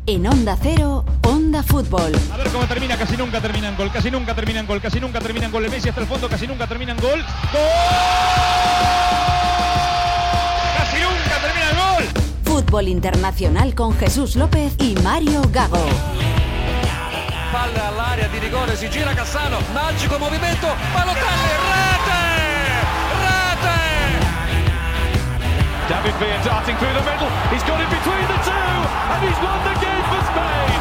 En Onda Cero, Onda Fútbol. A ver cómo termina, casi nunca terminan gol, casi nunca terminan gol, casi nunca terminan gol. El Messi hasta el fondo, casi nunca terminan gol. ¡Gol! ¡Casi nunca terminan gol! Fútbol internacional con Jesús López y Mario Gago. Palla all'area di rigore, si gira Cassano, magico movimento, Balotelli, rete! David Villa darting through the middle, he's got it between the two, and he's won the game for Spain!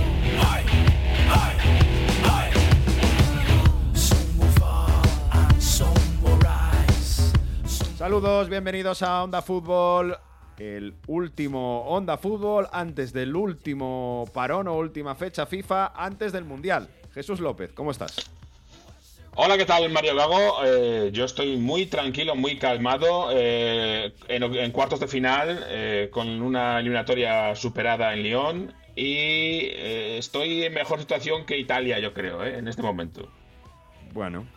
Saludos, bienvenidos a Onda Fútbol, el último Onda Fútbol antes del último parón o última fecha FIFA antes del Mundial. Jesús López, ¿cómo estás? Hola, ¿qué tal, Mario Gago? Yo estoy muy tranquilo, muy calmado, en cuartos de final, con una eliminatoria superada en Lyon, y estoy en mejor situación que Italia, yo creo, en este momento. Bueno,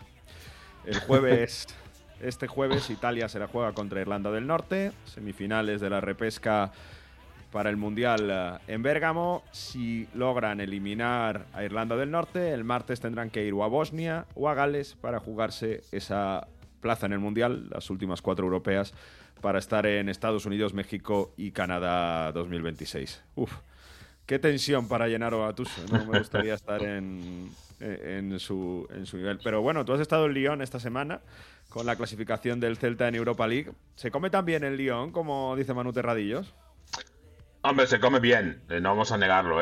este jueves Italia se la juega contra Irlanda del Norte, semifinales de la repesca para el Mundial en Bérgamo. Si logran eliminar a Irlanda del Norte, el martes tendrán que ir o a Bosnia o a Gales para jugarse esa plaza en el Mundial, las últimas 4 europeas, para estar en Estados Unidos, México y Canadá 2026. Uf, qué tensión para Gennaro Gattuso. No me gustaría estar en su nivel. Pero bueno, tú has estado en Lyon esta semana con la clasificación del Celta en Europa League. ¿Se come tan bien en Lyon, como dice Manu Terradillos? Hombre, se come bien, no vamos a negarlo,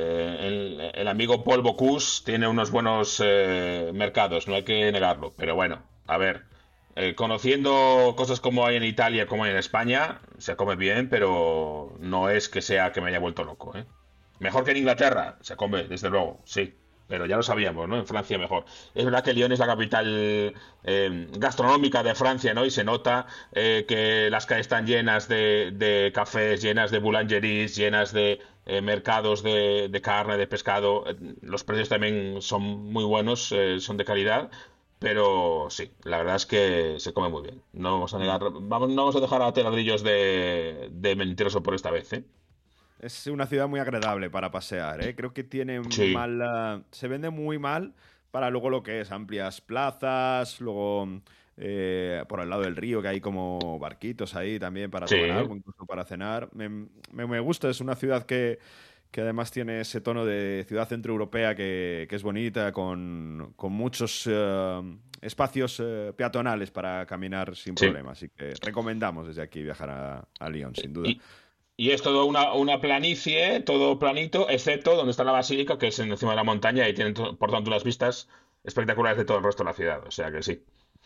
el amigo Paul Bocuse tiene unos buenos mercados, no hay que negarlo. Pero bueno, a ver, conociendo cosas como hay en Italia, como hay en España, se come bien, pero no es que sea que me haya vuelto loco, Mejor que en Inglaterra, se come, desde luego, sí. Pero ya lo sabíamos, ¿no? En Francia mejor. Es verdad que Lyon es la capital gastronómica de Francia, ¿no? Y se nota que las calles están llenas de cafés, llenas de boulangeries, llenas de mercados de carne, de pescado. Los precios también son muy buenos, son de calidad. Pero sí, la verdad es que se come muy bien. No vamos a negar, no vamos a dejar a Terradillos de mentiroso por esta vez, Es una ciudad muy agradable para pasear, Creo que tiene Sí. se vende muy mal para luego lo que es amplias plazas, luego por el lado del río que hay como barquitos ahí también para tomar Sí. algo, incluso para cenar. Me gusta, es una ciudad que además tiene ese tono de ciudad centroeuropea que es bonita, con muchos espacios peatonales para caminar sin Sí. problema. Así que recomendamos desde aquí viajar a Lyon, sin duda. Y es todo una planicie, todo planito, excepto donde está la basílica, que es encima de la montaña, y tienen por tanto unas vistas espectaculares de todo el resto de la ciudad. O sea que sí.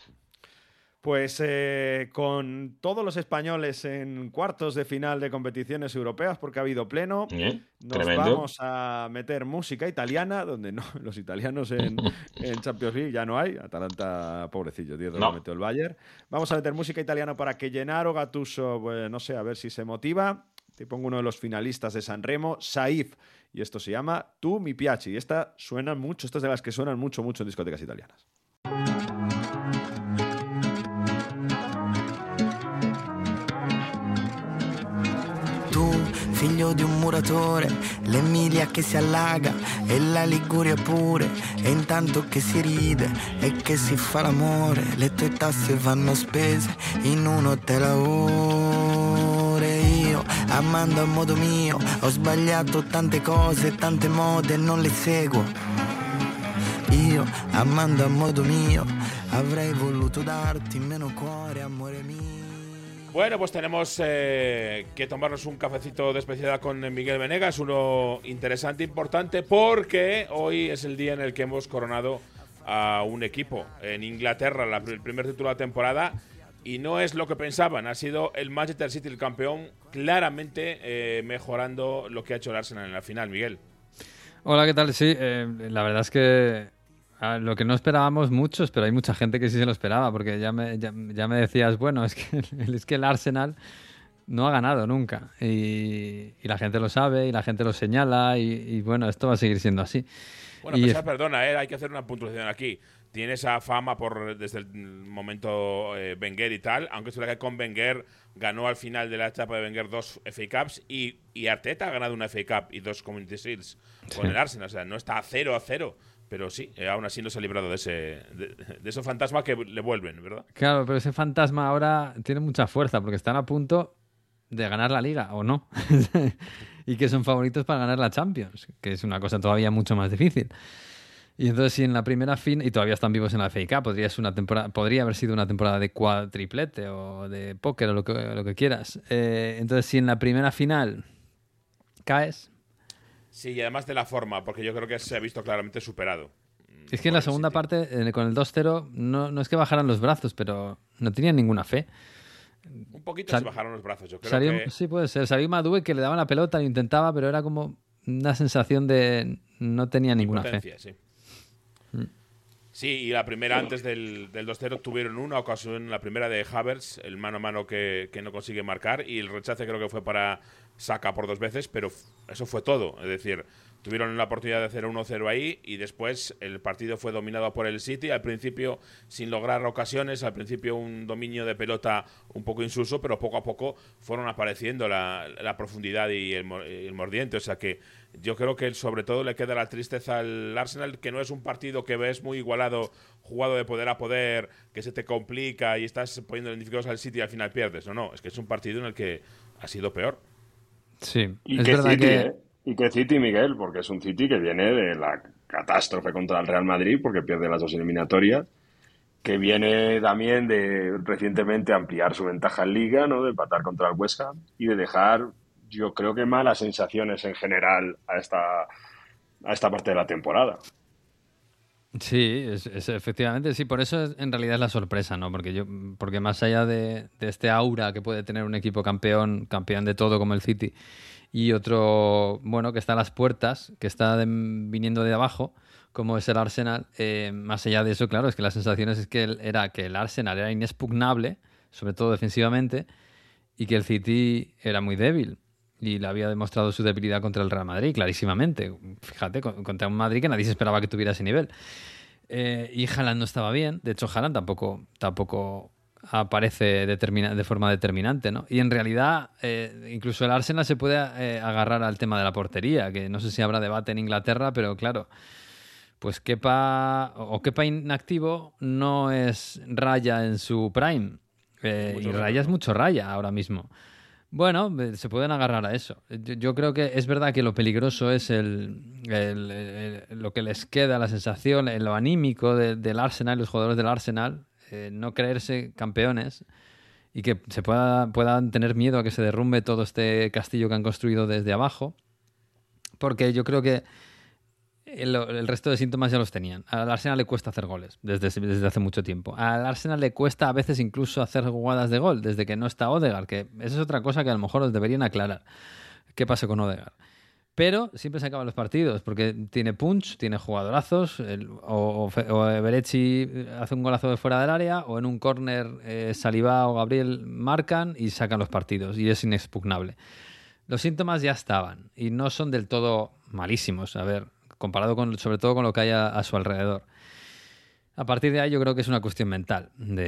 Pues con todos los españoles en cuartos de final de competiciones europeas, porque ha habido pleno, nos Tremendo. vamos a meter música italiana, donde no, los italianos en Champions League ya no hay. Atalanta, pobrecillo, 10 No. lo metió el Bayern. Vamos a meter música italiana para que Gennaro Gattuso, pues, no sé, a ver si se motiva. Te pongo uno de los finalistas de Sanremo, Saif, y esto se llama Tu mi piaci. Y esta suena mucho, esta es de las que suenan mucho en discotecas italianas. Tu, figlio di un muratore, l'Emilia che si allaga e la Liguria pure, e intanto che si ride e che si fa l'amore, le tue tasse vanno spese in un hotel a ore. Io, amando a modo mio, ho sbagliato tante cose, tante mode, non le seguo. Io, amando a modo mio, avrei voluto darti meno cuore, amore mio. Bueno, pues tenemos que tomarnos un cafecito de especialidad con Miguel Venegas, uno interesante, importante, porque hoy es el día en el que hemos coronado a un equipo en Inglaterra, el primer título de la temporada, y no es lo que pensaban, ha sido el Manchester City el campeón, claramente mejorando lo que ha hecho el Arsenal en la final. Miguel. Hola, ¿qué tal? Sí, la verdad es que lo que no esperábamos muchos, pero hay mucha gente que sí se lo esperaba, porque ya me decías, bueno, es que el Arsenal no ha ganado nunca, y la gente lo sabe, y la gente lo señala, y bueno, esto va a seguir siendo así. Bueno, perdona, hay que hacer una puntuación aquí. tiene esa fama desde el momento Wenger y tal, aunque es verdad que con Wenger ganó al final de la etapa de Wenger 2 FA Cups y Arteta ha ganado una FA Cup y 2 Community Shields con el Arsenal. O sea, no está 0-0, pero sí, aún así no se ha librado de ese fantasma que le vuelven, ¿verdad? Claro, pero ese fantasma ahora tiene mucha fuerza porque están a punto de ganar la Liga, ¿o no? Y que son favoritos para ganar la Champions, que es una cosa todavía mucho más difícil. Y entonces, si en la primera y todavía están vivos en la FA Cup, podría haber sido una temporada de cuatriplete o de póker o lo que quieras. Entonces, si en la primera final caes... Sí, y además de la forma, porque yo creo que se ha visto claramente superado. Es que en la segunda parte, con el 2-0, no es que bajaran los brazos, pero no tenían ninguna fe. Un poquito se bajaron los brazos, yo creo que... Sí, puede ser. Salió Madue que le daba la pelota, lo intentaba, pero era como una sensación de no tenía ninguna fe. Sí. Sí, y la primera antes del 2-0 tuvieron una ocasión, la primera de Havertz, el mano a mano que no consigue marcar, y el rechace creo que fue para Saka por 2 veces, pero eso fue todo. Es decir, tuvieron la oportunidad de hacer 1-0 ahí y después el partido fue dominado por el City, al principio sin lograr ocasiones, al principio un dominio de pelota un poco insulso, pero poco a poco fueron apareciendo la profundidad y el mordiente. O sea que yo creo que sobre todo le queda la tristeza al Arsenal, que no es un partido que ves muy igualado, jugado de poder a poder, que se te complica y estás poniendo en dificultades al City y al final pierdes. No, es que es un partido en el que ha sido peor. Sí, y es que verdad City, que... Y que City, Miguel, porque es un City que viene de la catástrofe contra el Real Madrid, porque pierde las 2 eliminatorias, que viene también de recientemente ampliar su ventaja en Liga, ¿no? De empatar contra el West Ham y de dejar, yo creo que malas sensaciones en general a esta parte de la temporada. Sí, efectivamente, sí, por eso en realidad es la sorpresa, ¿no? Porque más allá de este aura que puede tener un equipo campeón de todo como el City, y otro, bueno, que está a las puertas, que está viniendo de abajo, como es el Arsenal, más allá de eso, claro, es que las sensaciones es que el Arsenal era inexpugnable, sobre todo defensivamente, y que el City era muy débil. Y le había demostrado su debilidad contra el Real Madrid, clarísimamente. Fíjate, contra un Madrid que nadie se esperaba que tuviera ese nivel. Y Haaland no estaba bien. De hecho, Haaland tampoco aparece de forma determinante, ¿no? Y en realidad, incluso el Arsenal se puede agarrar al tema de la portería, que no sé si habrá debate en Inglaterra, pero claro, pues Kepa inactivo no es Raya en su prime. Y Raya es mucho Raya ahora mismo. Bueno, se pueden agarrar a eso. Yo creo que es verdad que lo peligroso es lo que les queda, la sensación, lo anímico del Arsenal, los jugadores del Arsenal, no creerse campeones y que puedan tener miedo a que se derrumbe todo este castillo que han construido desde abajo, porque yo creo que el resto de síntomas ya los tenían. Al Arsenal le cuesta hacer goles desde hace mucho tiempo. Al Arsenal le cuesta a veces incluso hacer jugadas de gol desde que no está Odegaard, que esa es otra cosa que a lo mejor os deberían aclarar. ¿Qué pasa con Odegaard? Pero siempre se acaban los partidos porque tiene punch, tiene jugadorazos, o Berechi hace un golazo de fuera del área, o en un córner Saliba o Gabriel marcan y sacan los partidos y es inexpugnable. Los síntomas ya estaban y no son del todo malísimos. A ver, comparado sobre todo con lo que hay a su alrededor. A partir de ahí yo creo que es una cuestión mental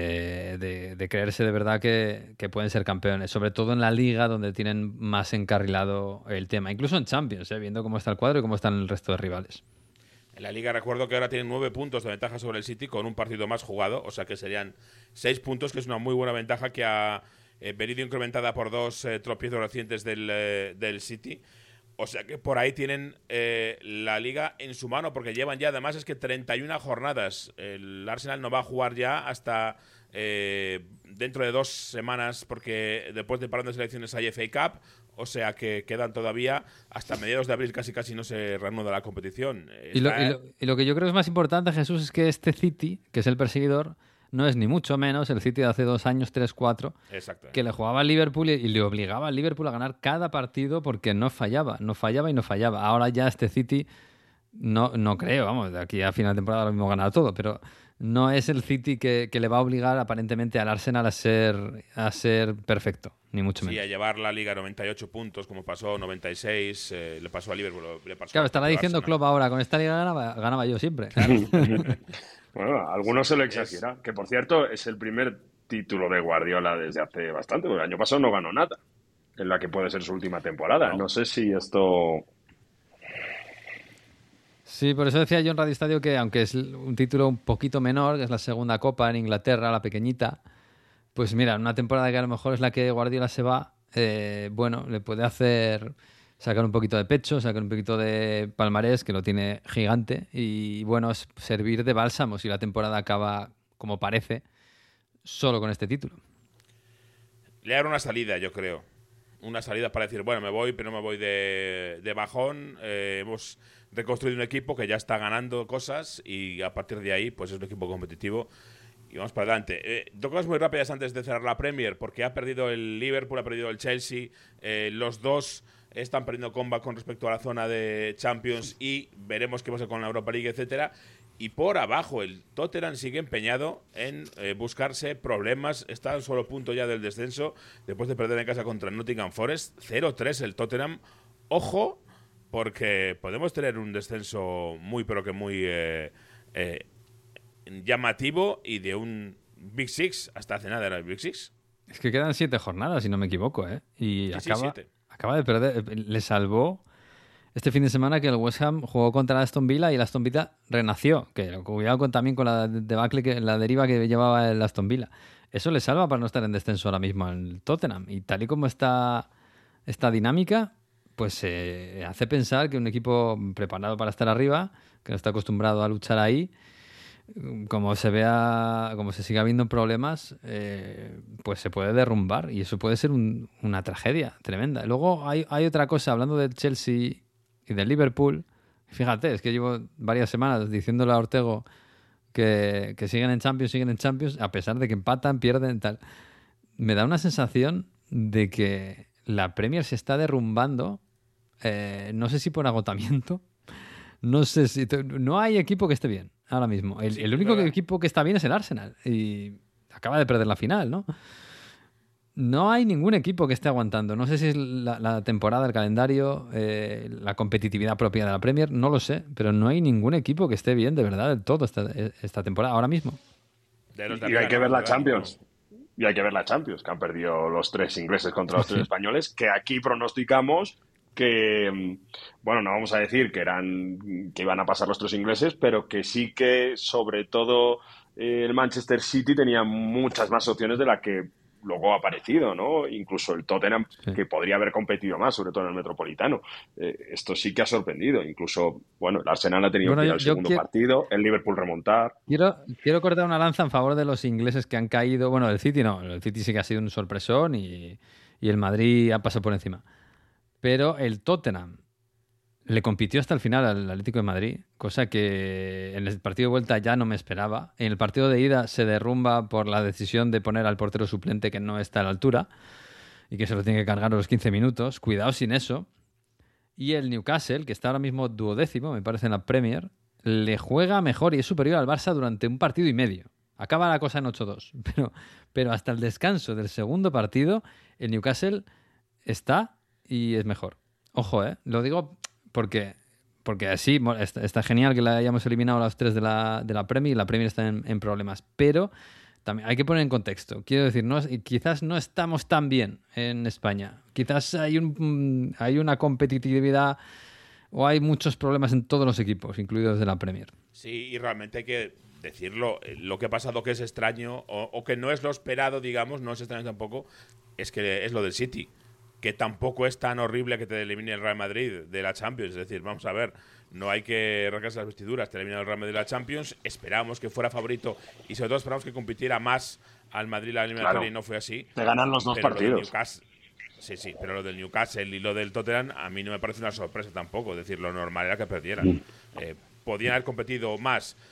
de creerse de verdad que pueden ser campeones, sobre todo en la Liga donde tienen más encarrilado el tema, incluso en Champions, viendo cómo está el cuadro y cómo están el resto de rivales. En la Liga recuerdo que ahora tienen 9 puntos de ventaja sobre el City con un partido más jugado, o sea que serían 6 puntos, que es una muy buena ventaja que ha venido incrementada por 2 tropiezos recientes del City. O sea que por ahí tienen la Liga en su mano, porque llevan ya, además es que 31 jornadas. El Arsenal no va a jugar ya hasta dentro de 2 semanas, porque después de parón de selecciones hay FA Cup, o sea que quedan todavía hasta mediados de abril, casi no se reanuda la competición. Y lo que yo creo es más importante, Jesús, es que este City, que es el perseguidor, no es ni mucho menos el City de hace 2 años, 3, 4, que le jugaba al Liverpool y le obligaba al Liverpool a ganar cada partido porque no fallaba. Ahora ya este City, no creo, vamos, de aquí a final de temporada lo mismo gana todo, pero no es el City que le va a obligar aparentemente al Arsenal a ser perfecto, ni mucho menos. Sí, a llevar la Liga a 98 puntos, como pasó 96, le pasó a Liverpool. Claro, estará diciendo Klopp ahora, con esta Liga ganaba yo siempre. Bueno, algunos se lo exagera. Que, por cierto, es el primer título de Guardiola desde hace bastante, porque el año pasado no ganó nada, en la que puede ser su última temporada. No sé si esto... Sí, por eso decía yo en Radio Estadio que, aunque es un título un poquito menor, que es la segunda Copa en Inglaterra, la pequeñita, pues mira, una temporada que a lo mejor es la que Guardiola se va, bueno, le puede hacer sacar un poquito de pecho, sacar un poquito de palmarés, que lo tiene gigante, y bueno, es servir de bálsamo si la temporada acaba, como parece, solo con este título. Le dará una salida, yo creo. Una salida para decir, bueno, me voy, pero no me voy de bajón. Hemos reconstruido un equipo que ya está ganando cosas y a partir de ahí, pues es un equipo competitivo y vamos para adelante. Dos cosas muy rápidas antes de cerrar la Premier, porque ha perdido el Liverpool, ha perdido el Chelsea. Los dos están perdiendo comba con respecto a la zona de Champions y veremos qué pasa con la Europa League, etcétera. Y por abajo, el Tottenham sigue empeñado en buscarse problemas. Está al solo punto ya del descenso después de perder en casa contra el Nottingham Forest. 0-3 el Tottenham. Ojo, porque podemos tener un descenso muy, pero que muy llamativo y de un Big Six. Hasta hace nada era el Big Six. Es que quedan 7 jornadas, si no me equivoco, ¿eh? Y sí, acaba de perder. Le salvó este fin de semana que el West Ham jugó contra el Aston Villa y el Aston Villa renació. Que cuidado también con la debacle, la deriva que llevaba el Aston Villa. Eso le salva para no estar en descenso ahora mismo en Tottenham. Y tal y como está esta dinámica, pues hace pensar que un equipo preparado para estar arriba, que no está acostumbrado a luchar ahí, como se siga viendo problemas, pues se puede derrumbar y eso puede ser una tragedia tremenda. Luego hay otra cosa, hablando del Chelsea y del Liverpool. Fíjate, es que llevo varias semanas diciéndole a Ortego que siguen en Champions, a pesar de que empatan, pierden, tal. Me da una sensación de que la Premier se está derrumbando, no sé si por agotamiento, no sé si... No hay equipo que esté bien ahora mismo. El único equipo que está bien es el Arsenal y acaba de perder la final, ¿no? No hay ningún equipo que esté aguantando. No sé si es la temporada, el calendario, la competitividad propia de la Premier, no lo sé, pero no hay ningún equipo que esté bien de verdad del todo esta temporada, ahora mismo. Y hay que ver la Champions. Y hay que ver la Champions, que han perdido los 3 ingleses contra los 3 españoles, que aquí pronosticamos que, bueno, no vamos a decir que iban a pasar los 3 ingleses, pero que sí que, sobre todo, el Manchester City tenía muchas más opciones de la que luego ha aparecido, ¿no? Incluso el Tottenham, que podría haber competido más, sobre todo en el Metropolitano. Esto sí que ha sorprendido. Incluso, bueno, el Arsenal ha tenido que ir al segundo partido, el Liverpool remontar. Quiero cortar una lanza en favor de los ingleses que han caído. Bueno, el City no. El City sí que ha sido un sorpresón y el Madrid ha pasado por encima. Pero el Tottenham le compitió hasta el final al Atlético de Madrid, cosa que en el partido de vuelta ya no me esperaba. En el partido de ida se derrumba por la decisión de poner al portero suplente que no está a la altura y que se lo tiene que cargar a los 15 minutos. Cuidado sin eso. Y el Newcastle, que está ahora mismo 12º, me parece, en la Premier, le juega mejor y es superior al Barça durante un partido y medio. Acaba la cosa en 8-2. Pero hasta el descanso del segundo partido, el Newcastle está y es mejor. Ojo, lo digo... Porque así está genial que la hayamos eliminado a los 3 de la Premier y la Premier está en problemas. Pero también hay que poner en contexto. Quiero decir, quizás no estamos tan bien en España. Quizás hay una competitividad o hay muchos problemas en todos los equipos, incluidos de la Premier. Sí, y realmente hay que decirlo. Lo que ha pasado que es extraño o que no es lo esperado, digamos, no es extraño tampoco, es que es lo del City, que tampoco es tan horrible que te elimine el Real Madrid de la Champions. Es decir, vamos a ver, no hay que rasgarse las vestiduras. Te elimina el Real Madrid de la Champions. Esperábamos que fuera favorito y sobre todo esperábamos que compitiera más al Madrid la eliminatoria, y no fue así. Te ganan los 2 partidos. Sí, pero lo del Newcastle y lo del Tottenham a mí no me parece una sorpresa tampoco. Es decir, lo normal era que perdieran. Podían haber competido más.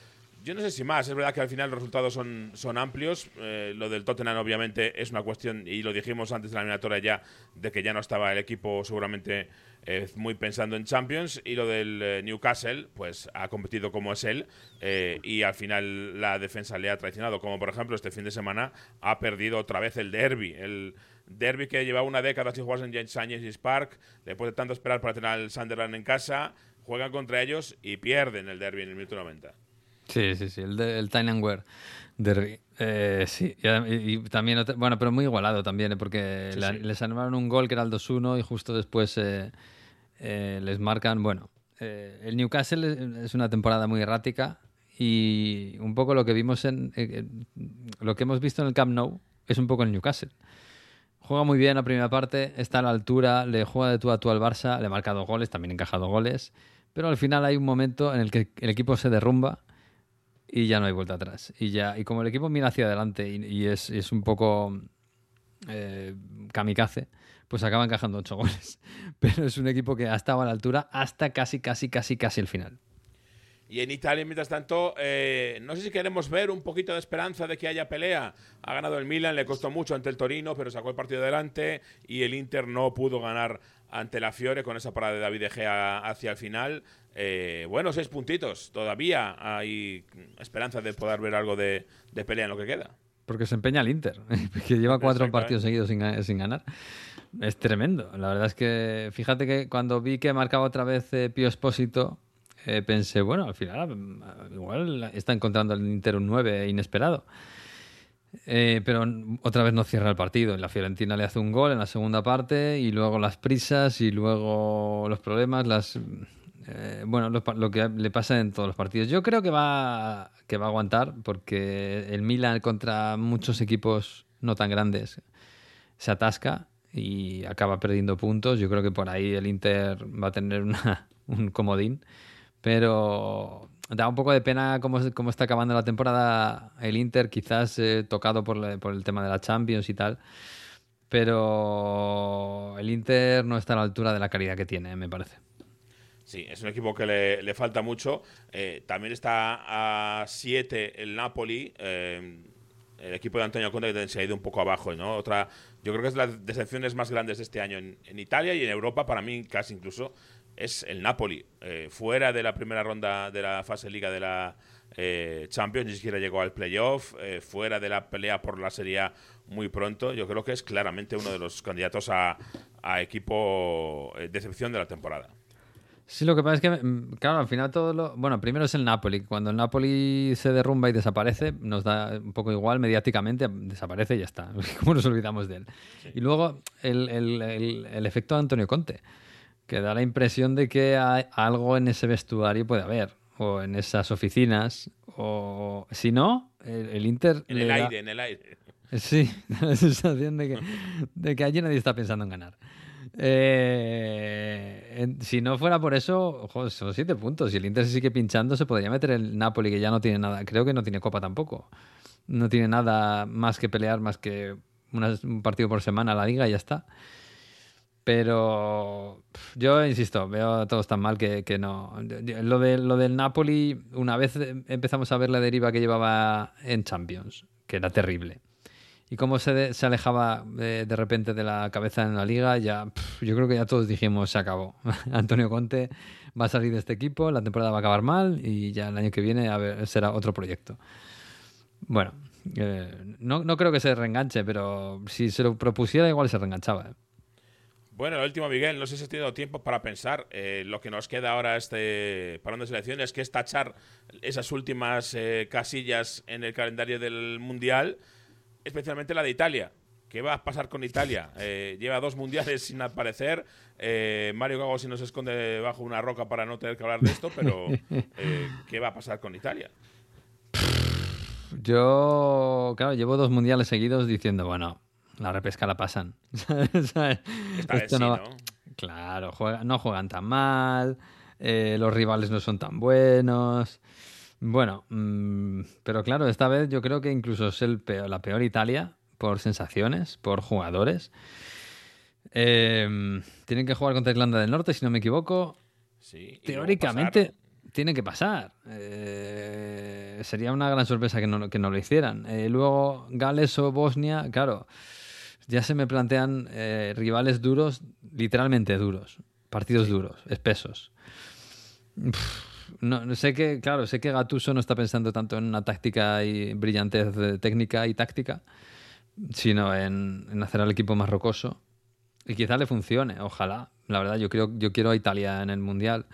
Yo no sé si más, es verdad que al final los resultados son amplios. Lo del Tottenham obviamente es una cuestión, y lo dijimos antes de la eliminatoria ya, de que ya no estaba el equipo seguramente muy pensando en Champions, y lo del Newcastle, pues ha competido como es él, y al final la defensa le ha traicionado, como por ejemplo este fin de semana ha perdido otra vez el derbi que llevaba una década sin jugarse en St. James's Park, después de tanto esperar para tener al Sunderland en casa, juegan contra ellos y pierden el derbi en el minuto 90. Sí, el Tynanware derby. Sí, y también, bueno, pero muy igualado también, porque Sí. les anularon un gol que era el 2-1 y justo después les marcan. Bueno, el Newcastle es una temporada muy errática, y un poco lo que vimos lo que hemos visto en el Camp Nou es un poco el Newcastle. Juega muy bien la primera parte, está a la altura, le juega de tú a tú al Barça, le marca 2 goles, también encaja 2 goles, pero al final hay un momento en el que el equipo se derrumba y ya no hay vuelta atrás. Y como el equipo mira hacia adelante y es un poco kamikaze, pues acaba encajando 8 goles. Pero es un equipo que ha estado a la altura hasta casi el final. Y en Italia, mientras tanto, no sé si queremos ver un poquito de esperanza de que haya pelea. Ha ganado el Milan, le costó mucho ante el Torino, pero sacó el partido adelante, y el Inter no pudo ganar ante la Fiore con esa parada de David De Gea hacia el final. 6 puntitos. Todavía hay esperanza de poder ver algo de pelea en lo que queda. Porque se empeña el Inter, que lleva 4 partidos seguidos sin ganar. Es tremendo. La verdad es que, fíjate que cuando vi que marcaba otra vez Pío Espósito, pensé, bueno, al final igual está encontrando el Inter un 9 inesperado. Pero otra vez no cierra el partido. La Fiorentina le hace un gol en la segunda parte, y luego las prisas, y luego los problemas, lo que le pasa en todos los partidos. Yo creo que va a aguantar, porque el Milan contra muchos equipos no tan grandes se atasca y acaba perdiendo puntos. Yo creo que por ahí el Inter va a tener un comodín, pero da un poco de pena cómo está acabando la temporada el Inter, quizás tocado por el tema de la Champions y tal, pero el Inter no está a la altura de la calidad que tiene, me parece. Sí, es un equipo que le falta mucho. También está a 7 el Napoli, el equipo de Antonio Conte, que se ha ido un poco abajo, ¿no? Yo creo que es las decepciones más grandes de este año en Italia y en Europa, para mí casi incluso, es el Napoli. Fuera de la primera ronda de la fase Liga de la Champions, ni siquiera llegó al playoff, fuera de la pelea por la Serie A muy pronto. Yo creo que es claramente uno de los candidatos a equipo decepción de la temporada. Sí, lo que pasa es que, claro, al final bueno, primero es el Napoli. Cuando el Napoli se derrumba y desaparece, nos da un poco igual mediáticamente, desaparece y ya está. ¿Cómo nos olvidamos de él? Sí. Y luego el efecto de Antonio Conte, que da la impresión de que hay algo en ese vestuario puede haber, o en esas oficinas, o si no, el Inter... En el aire. Sí, da la sensación de que allí nadie está pensando en ganar. Si no fuera por eso, ojo, son 7 puntos. Si el Inter se sigue pinchando, se podría meter el Napoli, que ya no tiene nada. Creo que no tiene Copa tampoco. No tiene nada más que pelear, más que un partido por semana a la Liga y ya está. Pero yo insisto, veo a todos tan mal que no. Lo del Napoli, una vez empezamos a ver la deriva que llevaba en Champions, que era terrible. Y cómo se alejaba de repente de la cabeza en la Liga, yo creo que ya todos dijimos, se acabó. Antonio Conte va a salir de este equipo, la temporada va a acabar mal y ya el año que viene será otro proyecto. Bueno, no creo que se reenganche, pero si se lo propusiera igual se reenganchaba. Bueno, el último, Miguel, no sé si has tenido tiempo para pensar. Lo que nos queda ahora parón de selecciones, que es tachar esas últimas casillas en el calendario del Mundial, especialmente la de Italia. ¿Qué va a pasar con Italia? Lleva 2 mundiales sin aparecer. Mario Gago si nos esconde bajo una roca para no tener que hablar de esto, pero ¿qué va a pasar con Italia? Yo, claro, llevo 2 mundiales seguidos diciendo, bueno, la repesca la pasan. Esta vez sí, ¿no? Claro, no juegan tan mal, los rivales no son tan buenos. Bueno, pero claro, esta vez yo creo que incluso es la peor Italia por sensaciones, por jugadores. Tienen que jugar contra Irlanda del Norte, si no me equivoco. Sí, Teóricamente tiene que pasar. Sería una gran sorpresa que no lo hicieran. Luego, Gales o Bosnia, claro, ya se me plantean rivales duros, literalmente duros, partidos duros, espesos. No sé que Gattuso no está pensando tanto en una táctica y brillantez técnica y táctica, sino en hacer al equipo más rocoso. Y quizá le funcione, ojalá. La verdad, yo quiero a Italia en el Mundial.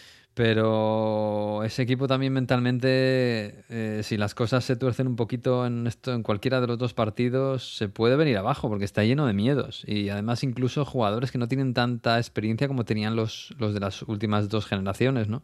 Pero ese equipo también mentalmente, si las cosas se tuercen un poquito en cualquiera de los dos partidos, se puede venir abajo porque está lleno de miedos. Y además incluso jugadores que no tienen tanta experiencia como tenían los de las últimas 2 generaciones, ¿no?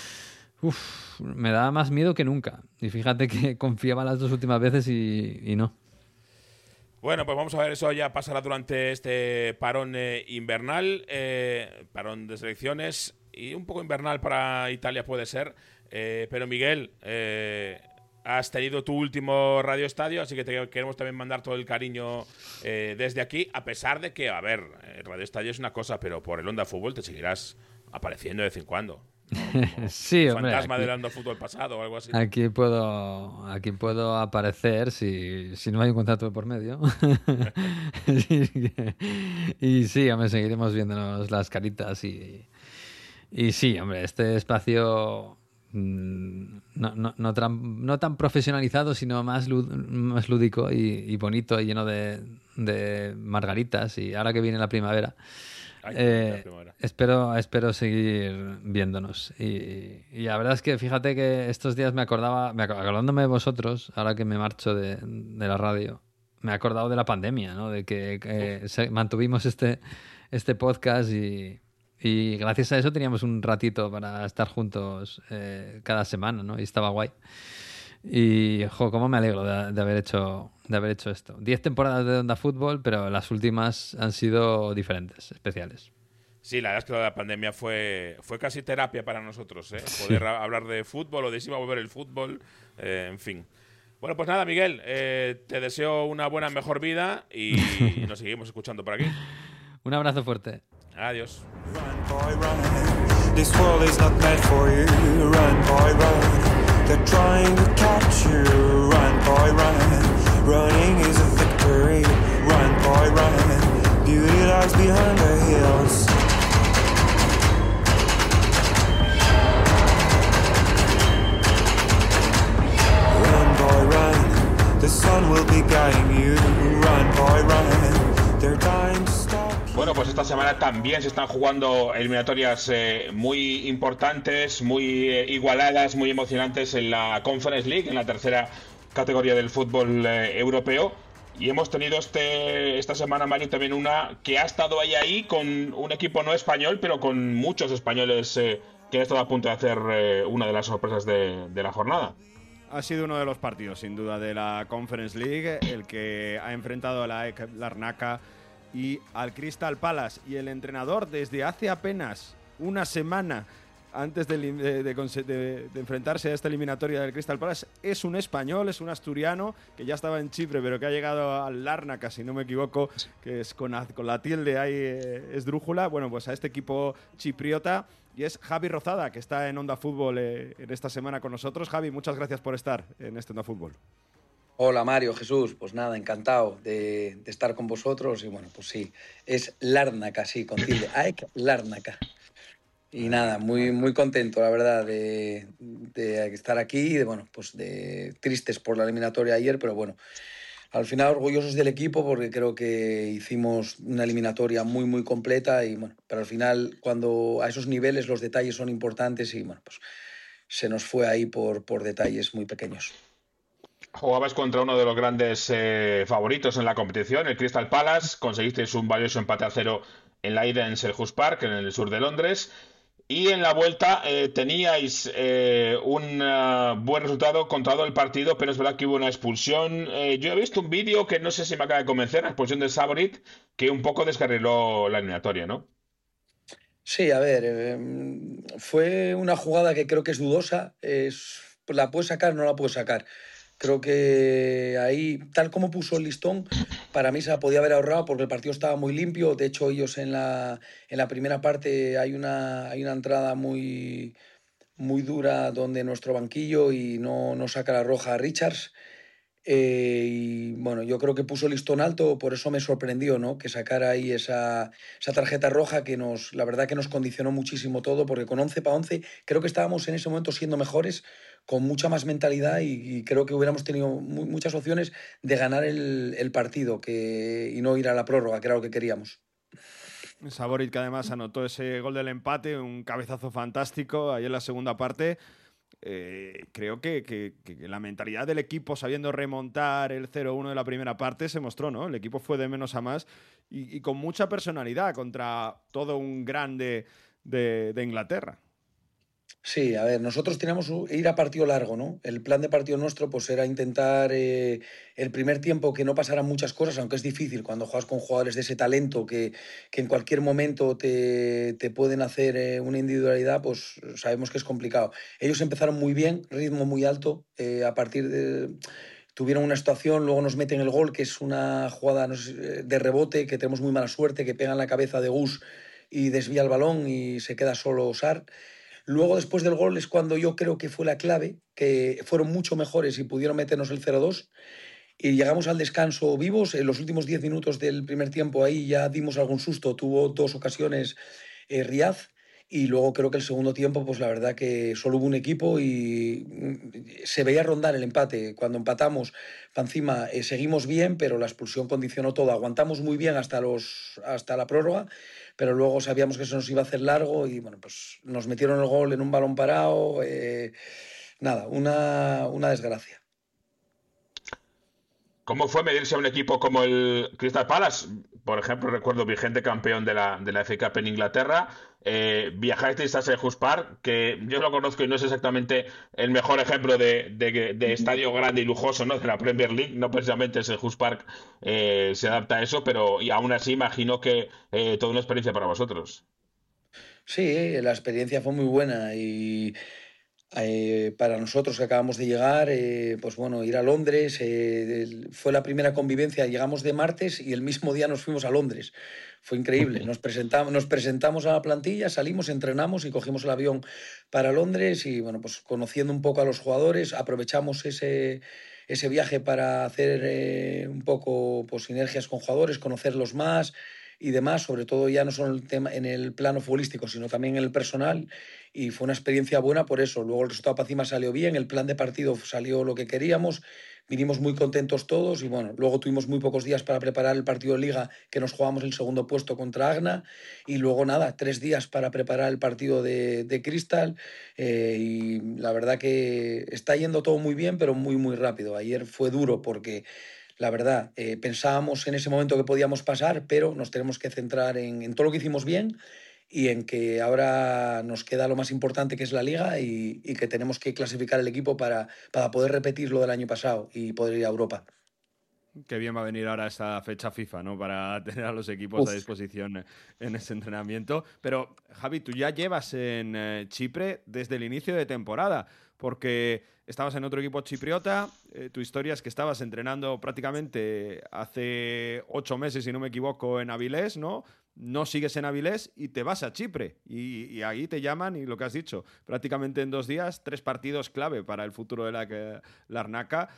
Me da más miedo que nunca. Y fíjate que confiaba las 2 últimas veces y no. Bueno, pues vamos a ver, eso ya pasará durante este parón invernal, parón de selecciones, y un poco invernal para Italia puede ser. Pero Miguel, has tenido tu último Radio Estadio, así que te queremos también mandar todo el cariño desde aquí, a pesar de que, a ver, Radio Estadio es una cosa, pero por el Onda Fútbol te seguirás apareciendo de vez en cuando. Sí, hombre, fantasma del Onda Fútbol pasado o algo así. Aquí puedo aparecer si no hay un contrato de por medio. Y sí, hombre, seguiremos viéndonos las caritas y sí, hombre, este espacio no tan profesionalizado, sino más lúdico y bonito y lleno de margaritas. Y ahora que viene la primavera, espero seguir viéndonos. Y la verdad es que fíjate que estos días acordándome de vosotros, ahora que me marcho de la radio, me he acordado de la pandemia, ¿no? De que mantuvimos este podcast y gracias a eso teníamos un ratito para estar juntos cada semana, ¿no? Y estaba guay. Y, cómo me alegro de haber hecho esto. 10 temporadas de Onda Fútbol, pero las últimas han sido diferentes, especiales. Sí, la verdad es que la pandemia fue casi terapia para nosotros, ¿eh? Poder hablar de fútbol o de si iba a volver el fútbol, en fin. Bueno, pues nada, Miguel, te deseo una buena, mejor vida y nos seguimos escuchando por aquí. Un abrazo fuerte. Adiós. Run, boy, run. This world is not meant for you. Run, boy, run. They're trying to catch you. Run, boy, run. Running is a victory. Run, boy, run. Beauty lies behind the hills. Run, boy, run. The sun will be guiding you. Run, boy, run. They're dying to stop. Bueno, pues esta semana también se están jugando eliminatorias muy importantes, muy igualadas, muy emocionantes en la Conference League, en la tercera categoría del fútbol europeo. Y hemos tenido esta semana, Mario, también una que ha estado ahí con un equipo no español, pero con muchos españoles que han estado a punto de hacer una de las sorpresas de la jornada. Ha sido uno de los partidos, sin duda, de la Conference League, el que ha enfrentado a la AEK Larnaca y al Crystal Palace, y el entrenador desde hace apenas una semana antes de enfrentarse a esta eliminatoria del Crystal Palace es un español, es un asturiano que ya estaba en Chipre pero que ha llegado al Larnaca, si no me equivoco, que es con la tilde ahí esdrújula, bueno, pues a este equipo chipriota, y es Javi Rozada, que está en Onda Fútbol en esta semana con nosotros. Javi, muchas gracias por estar en este Onda Fútbol. Hola Mario, Jesús, pues nada, encantado de estar con vosotros y bueno, pues sí, es Larnaca, sí, con tilde, AEK Larnaca. Y nada, muy, muy contento, la verdad, de estar aquí, de tristes por la eliminatoria ayer, pero bueno, al final orgullosos del equipo porque creo que hicimos una eliminatoria muy, muy completa y bueno, pero al final cuando a esos niveles los detalles son importantes y bueno, pues se nos fue ahí por detalles muy pequeños. Jugabas contra uno de los grandes favoritos en la competición, el Crystal Palace. Conseguisteis un valioso empate a 0 en la ida en Selhurst Park, en el sur de Londres. Y en la vuelta teníais un buen resultado, controlado el partido, pero es verdad que hubo una expulsión. Yo he visto un vídeo que no sé si me acaba de convencer, la expulsión de Saborit, que un poco descarriló la eliminatoria, ¿no? Sí, a ver, fue una jugada que creo que es dudosa. ¿La puede sacar o no la puede sacar? Creo que ahí, tal como puso el listón, para mí se la podía haber ahorrado porque el partido estaba muy limpio. De hecho, ellos en la primera parte hay una entrada muy muy dura donde nuestro banquillo y no saca la roja a Richards. Y bueno, yo creo que puso el listón alto, por eso me sorprendió, ¿no? Que sacara ahí esa tarjeta roja que la verdad que nos condicionó muchísimo todo, porque con 11 para 11 creo que estábamos en ese momento siendo mejores, con mucha más mentalidad y creo que hubiéramos tenido muchas opciones de ganar el partido y no ir a la prórroga, que era lo que queríamos. Saborit, que además anotó ese gol del empate, un cabezazo fantástico ahí en la segunda parte. Creo que la mentalidad del equipo sabiendo remontar el 0-1 de la primera parte se mostró, ¿no? El equipo fue de menos a más y con mucha personalidad contra todo un grande de Inglaterra. Sí, a ver, nosotros teníamos ir a partido largo, ¿no? El plan de partido nuestro pues era intentar el primer tiempo que no pasaran muchas cosas, aunque es difícil cuando juegas con jugadores de ese talento que en cualquier momento te pueden hacer una individualidad, pues sabemos que es complicado. Ellos empezaron muy bien, ritmo muy alto, a partir de... Tuvieron una situación, luego nos meten el gol, que es una jugada no sé, de rebote, que tenemos muy mala suerte, que pega en la cabeza de Gus y desvía el balón y se queda solo Sar. Luego, después del gol, es cuando yo creo que fue la clave, que fueron mucho mejores y pudieron meternos el 0-2. Y llegamos al descanso vivos. En los últimos 10 minutos del primer tiempo ahí ya dimos algún susto. Tuvo 2 ocasiones Riaz. Y luego creo que el segundo tiempo, pues la verdad que solo hubo un equipo y se veía rondar el empate. Cuando empatamos, para encima seguimos bien, pero la expulsión condicionó todo. Aguantamos muy bien hasta la prórroga, pero luego sabíamos que eso nos iba a hacer largo y bueno, pues nos metieron el gol en un balón parado. Nada, una desgracia. ¿Cómo fue medirse a un equipo como el Crystal Palace? Por ejemplo, recuerdo vigente campeón de la FA Cup en Inglaterra. Viajasteis a Selhurst Park, que yo lo conozco y no es exactamente el mejor ejemplo de estadio grande y lujoso, ¿no? De la Premier League. No precisamente Selhurst Park se adapta a eso, pero y aún así imagino que toda una experiencia para vosotros. Sí, la experiencia fue muy buena y para nosotros que acabamos de llegar, pues bueno, ir a Londres, fue la primera convivencia, llegamos de martes y el mismo día nos fuimos a Londres. Fue increíble, nos presentamos a la plantilla, salimos, entrenamos y cogimos el avión para Londres y bueno, pues conociendo un poco a los jugadores, aprovechamos ese viaje para hacer un poco pues, sinergias con jugadores, conocerlos más y demás, sobre todo ya no solo en el plano futbolístico, sino también en el personal, y fue una experiencia buena por eso. Luego el resultado para encima salió bien, el plan de partido salió lo que queríamos, vinimos muy contentos todos y bueno, luego tuvimos muy pocos días para preparar el partido de Liga, que nos jugamos el segundo puesto contra Agna, y luego nada, 3 días para preparar el partido de Crystal, y la verdad que está yendo todo muy bien, pero muy, muy rápido. Ayer fue duro porque la verdad, pensábamos en ese momento que podíamos pasar, pero nos tenemos que centrar en todo lo que hicimos bien y en que ahora nos queda lo más importante, que es la Liga, y que tenemos que clasificar el equipo para poder repetir lo del año pasado y poder ir a Europa. Qué bien va a venir ahora esta fecha FIFA, ¿no? Para tener a los equipos a disposición en ese entrenamiento. Pero, Javi, tú ya llevas en Chipre desde el inicio de temporada, porque estabas en otro equipo chipriota. Tu historia es que estabas entrenando prácticamente hace 8 meses, si no me equivoco, en Avilés, ¿no? No sigues en Avilés y te vas a Chipre. Y ahí te llaman y lo que has dicho, prácticamente en 2 días, 3 partidos clave para el futuro de la Larnaca.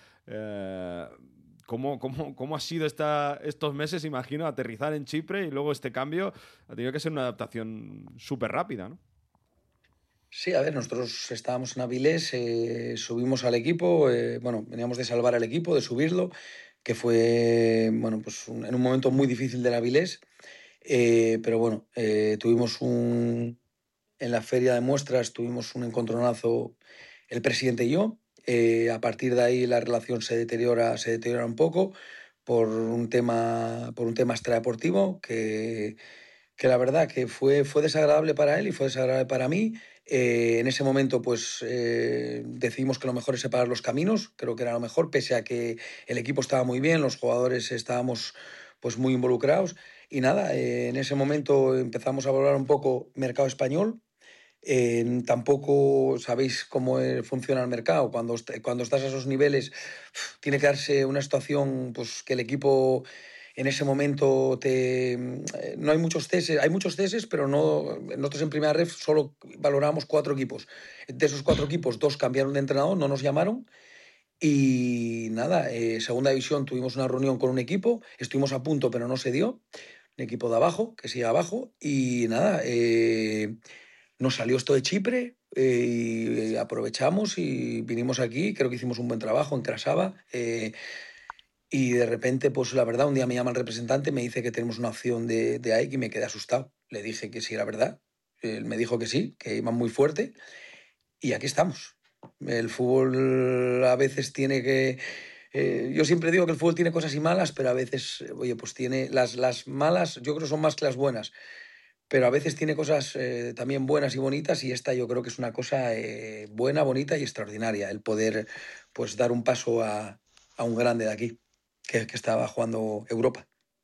¿Cómo ha sido estos meses, imagino, aterrizar en Chipre y luego este cambio? Ha tenido que ser una adaptación súper rápida, ¿no? Sí, a ver, nosotros estábamos en Avilés, subimos al equipo, bueno, veníamos de salvar al equipo, de subirlo, que fue, bueno, pues en un momento muy difícil del Avilés, pero bueno, en la feria de muestras tuvimos un encontronazo el presidente y yo. A partir de ahí la relación se deteriora un poco por un tema extradeportivo que la verdad que fue desagradable para él y fue desagradable para mí. En ese momento pues decidimos que lo mejor es separar los caminos, creo que era lo mejor, pese a que el equipo estaba muy bien, los jugadores estábamos pues muy involucrados y nada, en ese momento empezamos a valorar un poco mercado español. Tampoco sabéis cómo funciona el mercado. Cuando estás a esos niveles, tiene que darse una situación pues, que el equipo en ese momento no hay muchos ceses, pero no, nosotros en Primera Ref solo valoramos 4 equipos. De esos 4 equipos, 2 cambiaron de entrenador, no nos llamaron. Y nada, Segunda División tuvimos una reunión con un equipo, estuvimos a punto pero no se dio, un equipo de abajo, que sigue abajo, y nada, nos salió esto de Chipre y aprovechamos y vinimos aquí, creo que hicimos un buen trabajo en Krasava, y de repente, pues la verdad, un día me llama el representante, me dice que tenemos una opción de AEK y me quedé asustado. Le dije que sí era verdad, él me dijo que sí, que iban muy fuerte, y aquí estamos. El fútbol a veces tiene que... yo siempre digo que el fútbol tiene cosas y malas, pero a veces, oye, pues tiene... Las malas yo creo son más que las buenas, pero a veces tiene cosas también buenas y bonitas, y esta yo creo que es una cosa buena, bonita y extraordinaria, el poder pues dar un paso a un grande de aquí, que estaba jugando Europa.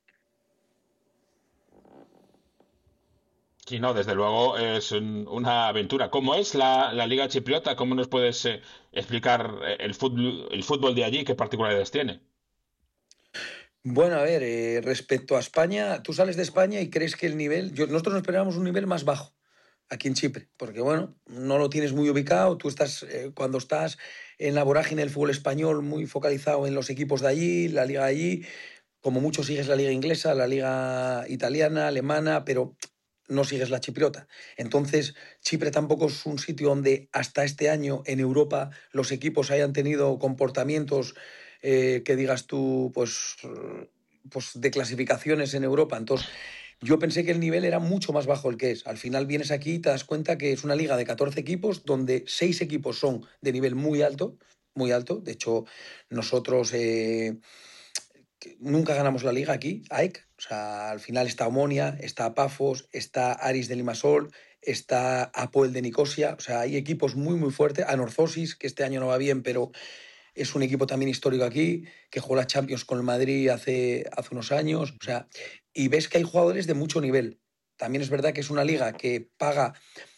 Sí, no, desde luego es una aventura. ¿Cómo es la Liga Chipriota? ¿Cómo nos puedes explicar el fútbol de allí? ¿Qué particularidades tiene? Bueno, a ver, respecto a España, tú sales de España y crees que el nivel... nosotros nos esperábamos un nivel más bajo aquí en Chipre, porque bueno, no lo tienes muy ubicado, tú estás, cuando estás en la vorágine del fútbol español, muy focalizado en los equipos de allí, la liga de allí, como mucho sigues la liga inglesa, la liga italiana, alemana, pero no sigues la chipriota. Entonces, Chipre tampoco es un sitio donde hasta este año en Europa los equipos hayan tenido comportamientos que digas tú, pues de clasificaciones en Europa. Entonces, yo pensé que el nivel era mucho más bajo el que es. Al final vienes aquí y te das cuenta que es una liga de 14 equipos donde 6 equipos son de nivel muy alto, muy alto. De hecho, nosotros nunca ganamos la liga aquí, AEK. O sea, al final está Omonia, está Pafos, está Aris de Limassol, está Apoel de Nicosia. O sea, hay equipos muy, muy fuertes. Anorthosis, que este año no va bien, pero es un equipo también histórico aquí, que jugó la Champions con el Madrid hace unos años. O sea, y ves que hay jugadores de mucho nivel. También es verdad que es una liga que paga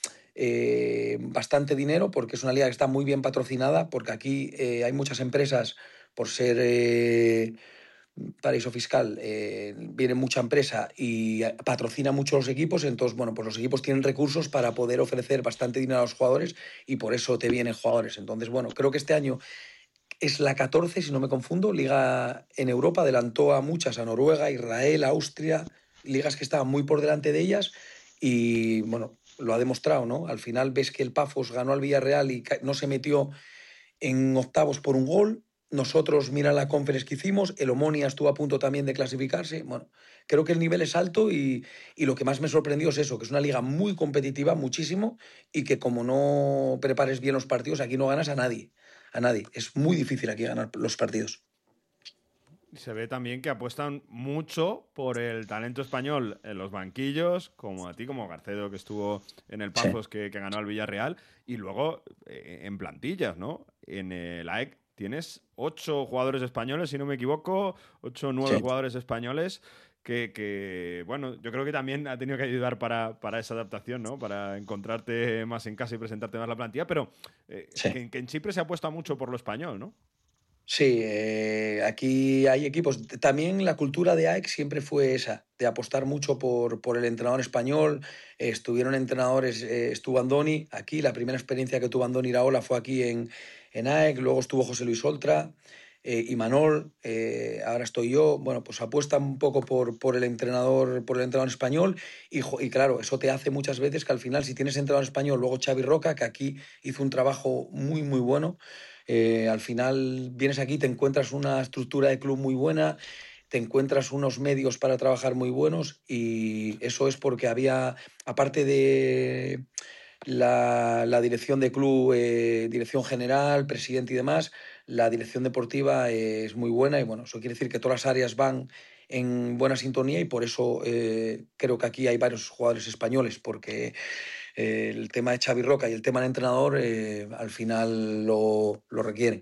bastante dinero, porque es una liga que está muy bien patrocinada, porque aquí hay muchas empresas, por ser paraíso fiscal, viene mucha empresa y patrocina mucho los equipos. Entonces, bueno, pues los equipos tienen recursos para poder ofrecer bastante dinero a los jugadores, y por eso te vienen jugadores. Entonces, bueno, creo que este año es la 14, si no me confundo, liga en Europa, adelantó a muchas, a Noruega, Israel, Austria, ligas que estaban muy por delante de ellas, y bueno, lo ha demostrado, ¿no? Al final ves que el Pafos ganó al Villarreal y no se metió en octavos por un gol. Nosotros, mira la conference que hicimos, el Omonia estuvo a punto también de clasificarse. Bueno, creo que el nivel es alto, y lo que más me sorprendió es eso, que es una liga muy competitiva, muchísimo, y que como no prepares bien los partidos, aquí no ganas a nadie. A nadie. Es muy difícil aquí ganar los partidos. Se ve también que apuestan mucho por el talento español en los banquillos, como a ti, como Garcedo, que estuvo en el Pafos, sí, que ganó al Villarreal, y luego en plantillas, ¿no? En el AEK tienes 8 jugadores españoles, si no me equivoco, 8 o 9 sí, jugadores españoles que, bueno, yo creo que también ha tenido que ayudar para esa adaptación, ¿no? Para encontrarte más en casa y presentarte más la plantilla, pero sí, que en Chipre se apuesta mucho por lo español, ¿no? Sí, aquí hay equipos. También la cultura de AEK siempre fue esa, de apostar mucho por el entrenador español. Estuvieron entrenadores, estuvo Andoni aquí, la primera experiencia que tuvo Andoni Iraola fue aquí en AEK, luego estuvo José Luis Oltra, Imanol, ahora estoy yo. Bueno, pues apuestan un poco por el entrenador español, y claro, eso te hace muchas veces que al final, si tienes entrenador español, luego Xavi Roca, que aquí hizo un trabajo muy, muy bueno. Al final vienes aquí, te encuentras una estructura de club muy buena, te encuentras unos medios para trabajar muy buenos, y eso es porque había, aparte de la dirección de club, dirección general, presidente y demás, la dirección deportiva es muy buena, y bueno, eso quiere decir que todas las áreas van en buena sintonía, y por eso creo que aquí hay varios jugadores españoles, porque el tema de Xavi Roca y el tema del entrenador al final lo requieren.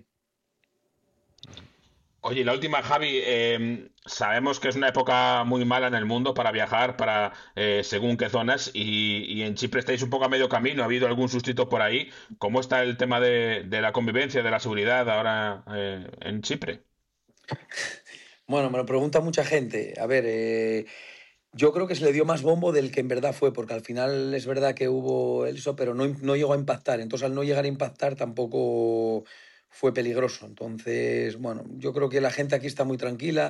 Oye, la última, Javi, sabemos que es una época muy mala en el mundo para viajar, para según qué zonas, y en Chipre estáis un poco a medio camino. ¿Ha habido algún sustito por ahí? ¿Cómo está el tema de la convivencia, de la seguridad ahora en Chipre? Bueno, me lo pregunta mucha gente. A ver, yo creo que se le dio más bombo del que en verdad fue, porque al final es verdad que hubo eso, pero no llegó a impactar. Entonces, al no llegar a impactar, tampoco fue peligroso. Entonces, bueno, yo creo que la gente aquí está muy tranquila.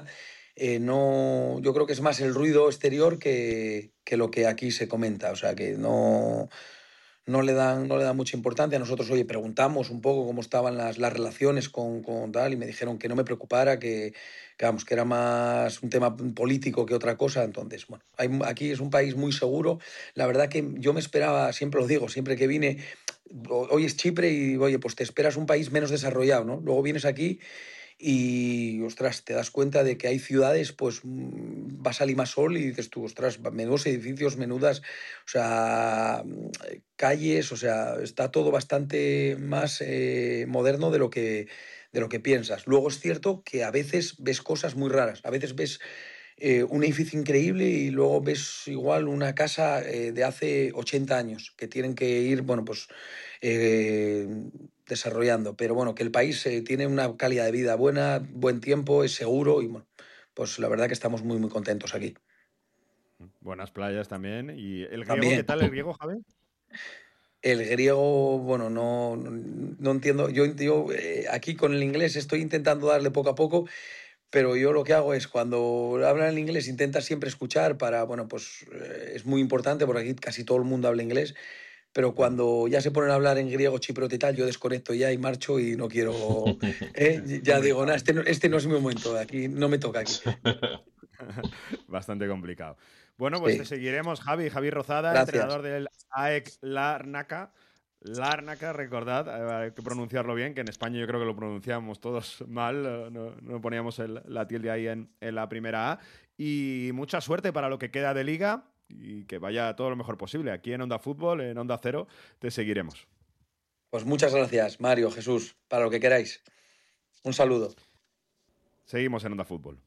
No, yo creo que es más el ruido exterior que lo que aquí se comenta. O sea, que no le dan mucha importancia. Nosotros, oye, preguntamos un poco cómo estaban las relaciones con tal y me dijeron que no me preocupara, vamos, que era más un tema político que otra cosa. Entonces, bueno, aquí es un país muy seguro. La verdad que yo me esperaba, siempre lo digo, siempre que vine, hoy es Chipre y, oye, pues te esperas un país menos desarrollado, ¿no? Luego vienes aquí y, ostras, te das cuenta de que hay ciudades, pues vas a Limassol y dices tú, ostras, menudos edificios, menudas, o sea, calles, o sea, está todo bastante más moderno de lo que piensas. Luego es cierto que a veces ves cosas muy raras, a veces ves un edificio increíble y luego ves igual una casa de hace 80 años que tienen que ir, bueno, pues eh, desarrollando. Pero bueno, que el país tiene una calidad de vida buena, buen tiempo, es seguro y bueno, pues la verdad que estamos muy, muy contentos aquí. Buenas playas también. ¿Y el griego? También. ¿Qué tal el griego, Javi? El griego, bueno, no entiendo. Yo aquí con el inglés estoy intentando darle poco a poco, pero yo lo que hago es cuando hablan en inglés intenta siempre escuchar para, bueno, pues es muy importante porque aquí casi todo el mundo habla inglés, pero cuando ya se ponen a hablar en griego, chiprote y tal, yo desconecto ya y marcho y no quiero, ya digo, nada, este no es mi momento, aquí no me toca aquí. Bastante complicado. Bueno, pues Sí. te seguiremos, Javi. Javi Rozada, Gracias. entrenador del AEK Larnaca. Larnaca, recordad, hay que pronunciarlo bien, que en España yo creo que lo pronunciamos todos mal, no poníamos la tilde ahí en la primera A. Y mucha suerte para lo que queda de liga y que vaya todo lo mejor posible. Aquí en Onda Fútbol, en Onda Cero, te seguiremos. Pues muchas gracias, Mario, Jesús, para lo que queráis. Un saludo. Seguimos en Onda Fútbol.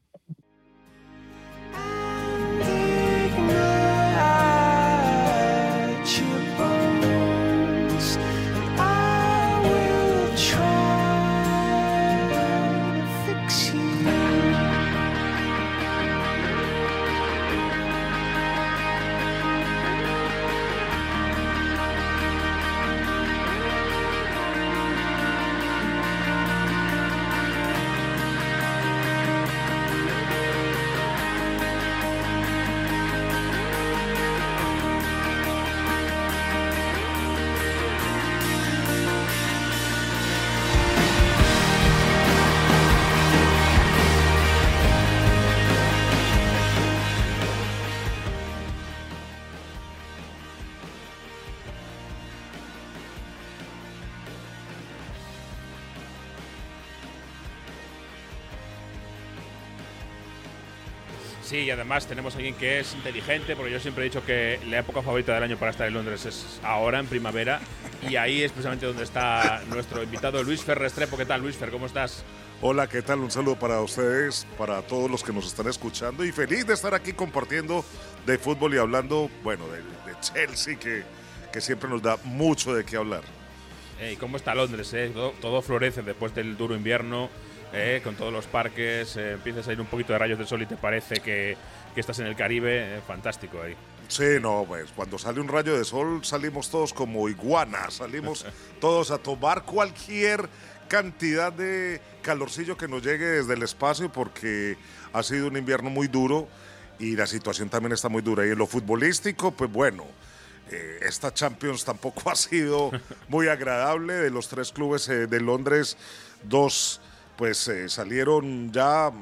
Sí, y además tenemos a alguien que es inteligente, porque yo siempre he dicho que la época favorita del año para estar en Londres es ahora, en primavera, y ahí es precisamente donde está nuestro invitado Luis Fer Restrepo. ¿Qué tal, Luis Fer? ¿Cómo estás? Hola, ¿qué tal? Un saludo para ustedes, para todos los que nos están escuchando y feliz de estar aquí compartiendo de fútbol y hablando, bueno, de Chelsea, que siempre nos da mucho de qué hablar. ¿Y cómo está Londres? Todo florece después del duro invierno. Con todos los parques, empiezas a ir un poquito de rayos de sol y te parece que estás en el Caribe, fantástico ahí. Sí, no, pues cuando sale un rayo de sol salimos todos como iguanas, salimos todos a tomar cualquier cantidad de calorcillo que nos llegue desde el espacio porque ha sido un invierno muy duro y la situación también está muy dura. Y en lo futbolístico, pues bueno, esta Champions tampoco ha sido muy agradable. De los 3 clubes de Londres, 2 pues salieron ya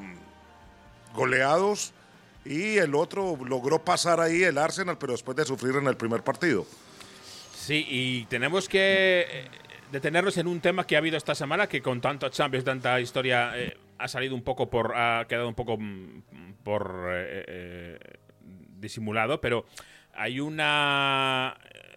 goleados y el otro logró pasar ahí, el Arsenal, pero después de sufrir en el primer partido. Sí, y tenemos que detenernos en un tema que ha habido esta semana, que con tanto Champions, tanta historia, ha salido un poco ha quedado un poco por disimulado, pero hay una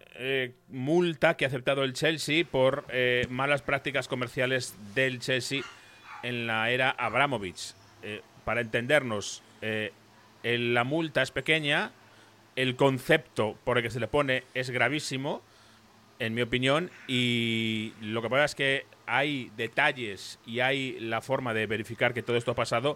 multa que ha aceptado el Chelsea por malas prácticas comerciales del Chelsea en la era Abramovich. Para entendernos, la multa es pequeña, el concepto por el que se le pone es gravísimo, en mi opinión, y lo que pasa es que hay detalles y hay la forma de verificar que todo esto ha pasado,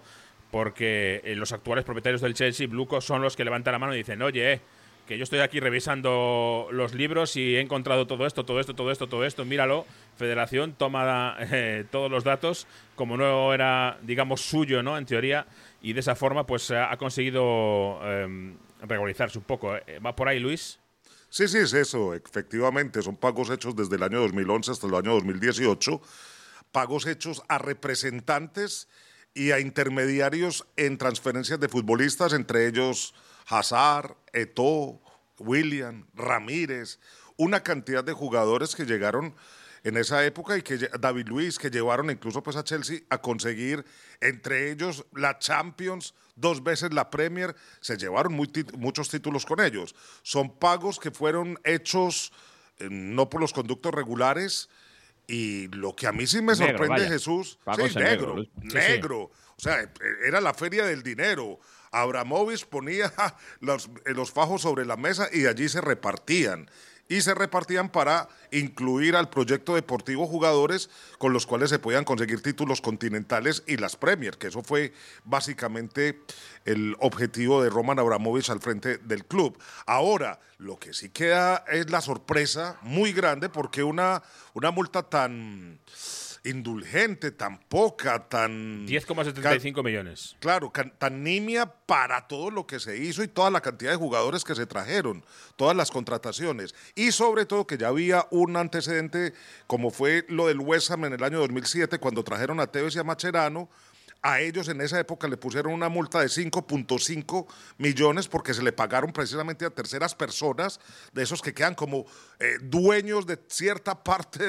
porque los actuales propietarios del Chelsea, Bluco, son los que levantan la mano y dicen, oye, que yo estoy aquí revisando los libros y he encontrado todo esto, míralo, Federación, toma todos los datos, como no era, digamos, suyo, ¿no?, en teoría, y de esa forma pues ha conseguido regularizarse un poco. ¿Va por ahí, Luis? Sí, es eso, efectivamente, son pagos hechos desde el año 2011 hasta el año 2018, pagos hechos a representantes y a intermediarios en transferencias de futbolistas, entre ellos Hazard, Eto'o, Willian, Ramírez, una cantidad de jugadores que llegaron en esa época y que David Luiz, que llevaron incluso pues a Chelsea a conseguir, entre ellos la Champions, 2 veces la Premier, se llevaron muchos títulos con ellos. Son pagos que fueron hechos no por los conductos regulares, y lo que a mí sí me sorprende, Jesús, pagos sí, en negro. O sea, era la feria del dinero. Abramovich ponía los fajos sobre la mesa y allí se repartían. Y se repartían para incluir al proyecto deportivo jugadores con los cuales se podían conseguir títulos continentales y las Premier, que eso fue básicamente el objetivo de Roman Abramovich al frente del club. Ahora, lo que sí queda es la sorpresa muy grande, porque una multa tan indulgente, tan poca, tan... 10,75 millones. Claro, tan nimia para todo lo que se hizo y toda la cantidad de jugadores que se trajeron, todas las contrataciones. Y sobre todo que ya había un antecedente, como fue lo del West Ham en el año 2007, cuando trajeron a Tevez y a Mascherano. A ellos en esa época le pusieron una multa de 5.5 millones porque se le pagaron precisamente a terceras personas, de esos que quedan como dueños de cierta parte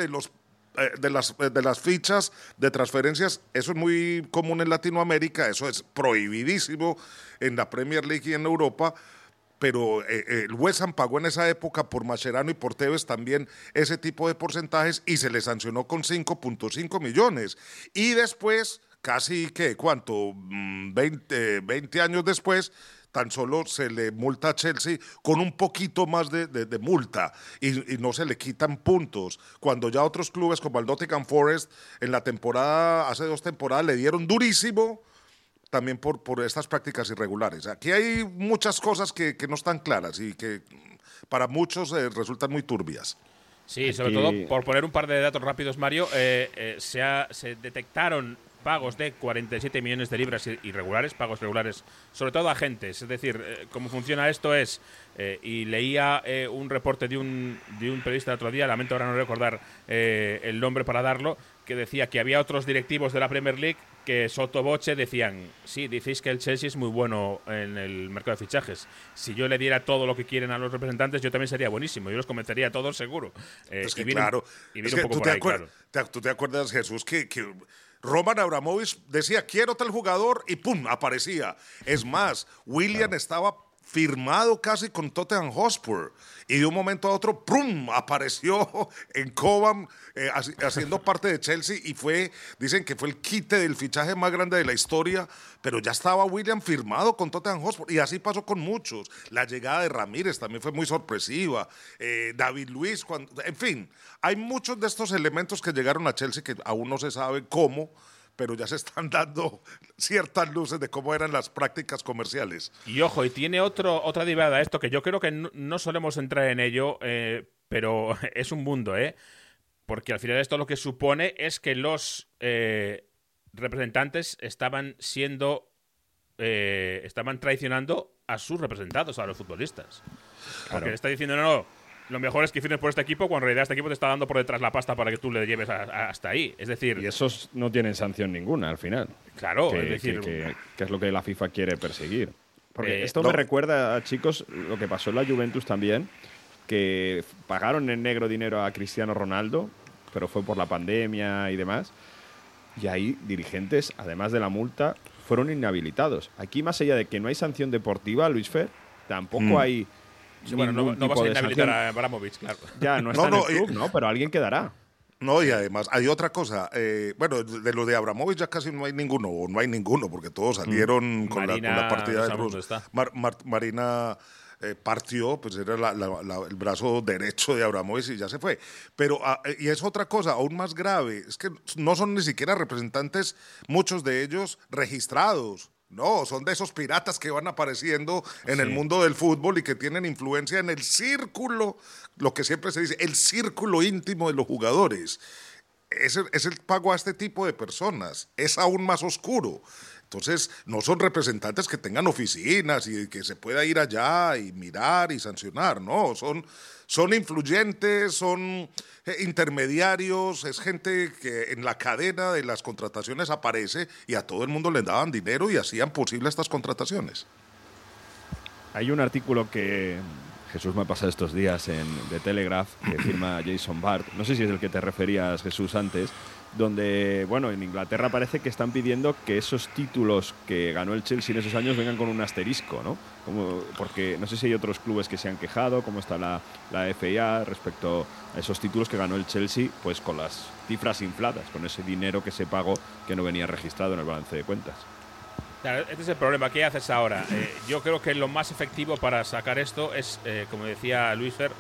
de las fichas de transferencias. Eso es muy común en Latinoamérica, eso es prohibidísimo en la Premier League y en Europa, pero el West Ham pagó en esa época por Mascherano y por Tevez también ese tipo de porcentajes y se le sancionó con 5.5 millones. Y después, casi, ¿cuánto? 20 años después, tan solo se le multa a Chelsea con un poquito más de multa y no se le quitan puntos, cuando ya otros clubes como el Nottingham Forest en la temporada, hace 2 temporadas, le dieron durísimo también por estas prácticas irregulares. Aquí hay muchas cosas que no están claras y que para muchos resultan muy turbias. Sí, sobre todo, por poner un par de datos rápidos, Mario, se detectaron pagos de 47 millones de libras irregulares, pagos regulares, sobre todo a agentes. Es decir, cómo funciona esto es, y leía un reporte de un periodista el otro día, lamento ahora no recordar el nombre para darlo, que decía que había otros directivos de la Premier League que sottovoce decían, sí, decís que el Chelsea es muy bueno en el mercado de fichajes. Si yo le diera todo lo que quieren a los representantes, yo también sería buenísimo. Yo los convencería a todos seguro. Es que claro, ¿tú te acuerdas, Jesús, que Roman Abramovich decía, quiero tal jugador, y ¡pum!, aparecía. Es más, Willian estaba firmado casi con Tottenham Hotspur, y de un momento a otro, ¡pum!, apareció en Cobham haciendo parte de Chelsea, y dicen que fue el quite del fichaje más grande de la historia, pero ya estaba Willian firmado con Tottenham Hotspur, y así pasó con muchos. La llegada de Ramírez también fue muy sorpresiva, David Luiz, en fin, hay muchos de estos elementos que llegaron a Chelsea que aún no se sabe cómo, pero ya se están dando ciertas luces de cómo eran las prácticas comerciales. Y ojo, y tiene otra derivada esto, que yo creo que no solemos entrar en ello, pero es un mundo, porque al final esto lo que supone es que los representantes estaban traicionando a sus representados, a los futbolistas. Claro. Porque le está diciendo, no, lo mejor es que firmes por este equipo, cuando en realidad este equipo te está dando por detrás la pasta para que tú le lleves hasta ahí. Es decir, y esos no tienen sanción ninguna al final. Claro, es decir, que es lo que la FIFA quiere perseguir. Porque esto me recuerda a, chicos, lo que pasó en la Juventus también, que pagaron en negro dinero a Cristiano Ronaldo, pero fue por la pandemia y demás. Y ahí dirigentes, además de la multa, fueron inhabilitados. Aquí, más allá de que no hay sanción deportiva, Luis Fer, tampoco hay... Sí, bueno, no vas a inhabilitar a Abramovich, claro. Ya, no está en el club, ¿no? Pero alguien quedará. No, y además hay otra cosa. Bueno, de lo de Abramovich ya casi no hay ninguno, porque todos salieron con la partida de Cruz. Marina partió, pues era el brazo derecho de Abramovich y ya se fue. Pero, y es otra cosa aún más grave, es que no son ni siquiera representantes, muchos de ellos registrados No, son de esos piratas que van apareciendo en el mundo del fútbol y que tienen influencia en el círculo, lo que siempre se dice, el círculo íntimo de los jugadores. Es el pago a este tipo de personas, es aún más oscuro. Entonces, no son representantes que tengan oficinas y que se pueda ir allá y mirar y sancionar, no, son influyentes, son intermediarios, es gente que en la cadena de las contrataciones aparece y a todo el mundo le daban dinero y hacían posible estas contrataciones. Hay un artículo que Jesús me ha pasado estos días de Telegraph, que firma Jason Bart, no sé si es el que te referías, Jesús, antes, donde, bueno, en Inglaterra parece que están pidiendo que esos títulos que ganó el Chelsea en esos años vengan con un asterisco, ¿no? Porque no sé si hay otros clubes que se han quejado, cómo está la FA respecto a esos títulos que ganó el Chelsea, pues con las cifras infladas, con ese dinero que se pagó que no venía registrado en el balance de cuentas. Claro, este es el problema. ¿Qué haces ahora? Yo creo que lo más efectivo para sacar esto es, como decía Luis Fer,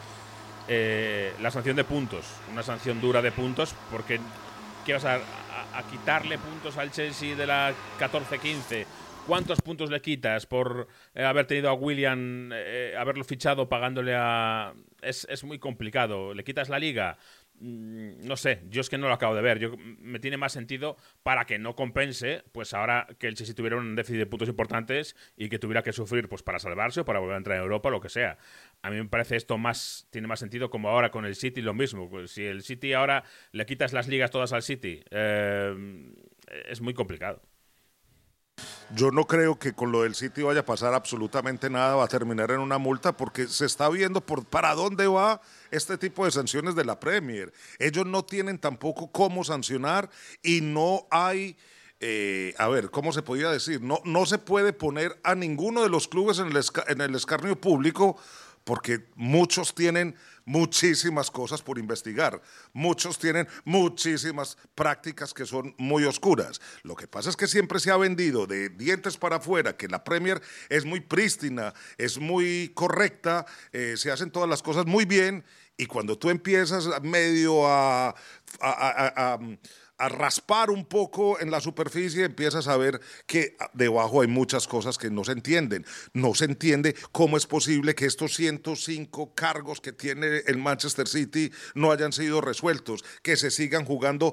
la sanción de puntos. Una sanción dura de puntos, porque ¿qué vas a quitarle puntos al Chelsea de la 14-15? ¿Cuántos puntos le quitas por haber tenido a Willian, haberlo fichado pagándole a...? Es muy complicado. ¿Le quitas la liga? No sé, yo es que no lo acabo de ver. Me tiene más sentido para que no compense, pues ahora que el Chelsea tuviera un déficit de puntos importantes y que tuviera que sufrir pues para salvarse o para volver a entrar en Europa, lo que sea. A mí me parece esto tiene más sentido, como ahora con el City lo mismo. Pues si el City ahora le quitas las ligas todas al City, es muy complicado. Yo no creo que con lo del City vaya a pasar absolutamente nada, va a terminar en una multa porque se está viendo para dónde va este tipo de sanciones de la Premier. Ellos no tienen tampoco cómo sancionar y no hay, ¿cómo se podría decir? No se puede poner a ninguno de los clubes en el escarnio público porque muchos tienen muchísimas cosas por investigar, muchos tienen muchísimas prácticas que son muy oscuras. Lo que pasa es que siempre se ha vendido de dientes para afuera que la Premier es muy prístina, es muy correcta, se hacen todas las cosas muy bien y cuando tú empiezas medio a raspar un poco en la superficie, empiezas a ver que debajo hay muchas cosas que no se entienden. No se entiende cómo es posible que estos 105 cargos que tiene el Manchester City no hayan sido resueltos, que se sigan jugando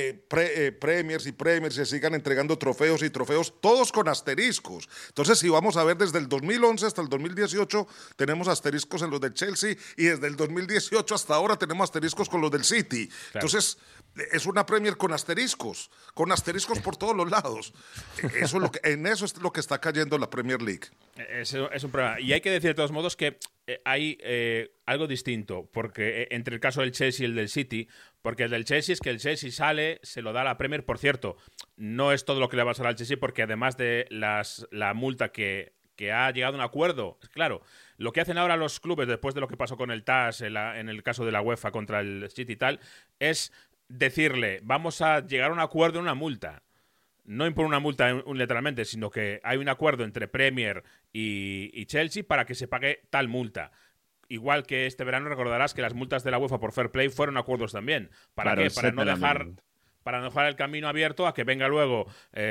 Premiers y Premiers, se sigan entregando trofeos y trofeos, todos con asteriscos. Entonces, si vamos a ver desde el 2011 hasta el 2018, tenemos asteriscos en los del Chelsea y desde el 2018 hasta ahora tenemos asteriscos con los del City. Claro. Entonces, es una Premier con asteriscos por todos los lados. En eso es lo que está cayendo la Premier League. Es un problema. Y hay que decir de todos modos que hay algo distinto, porque entre el caso del Chelsea y el del City, porque el del Chelsea es que el Chelsea sale, se lo da a la Premier, por cierto, no es todo lo que le va a pasar al Chelsea, porque además de la multa que ha llegado a un acuerdo, claro, lo que hacen ahora los clubes después de lo que pasó con el TAS en el caso de la UEFA contra el City y tal, es decirle, vamos a llegar a un acuerdo en una multa. No impone una multa unilateralmente, sino que hay un acuerdo entre Premier y Chelsea para que se pague tal multa. Igual que este verano recordarás que las multas de la UEFA por Fair Play fueron acuerdos también. ¿Para qué? Para no dejar el camino abierto a que venga luego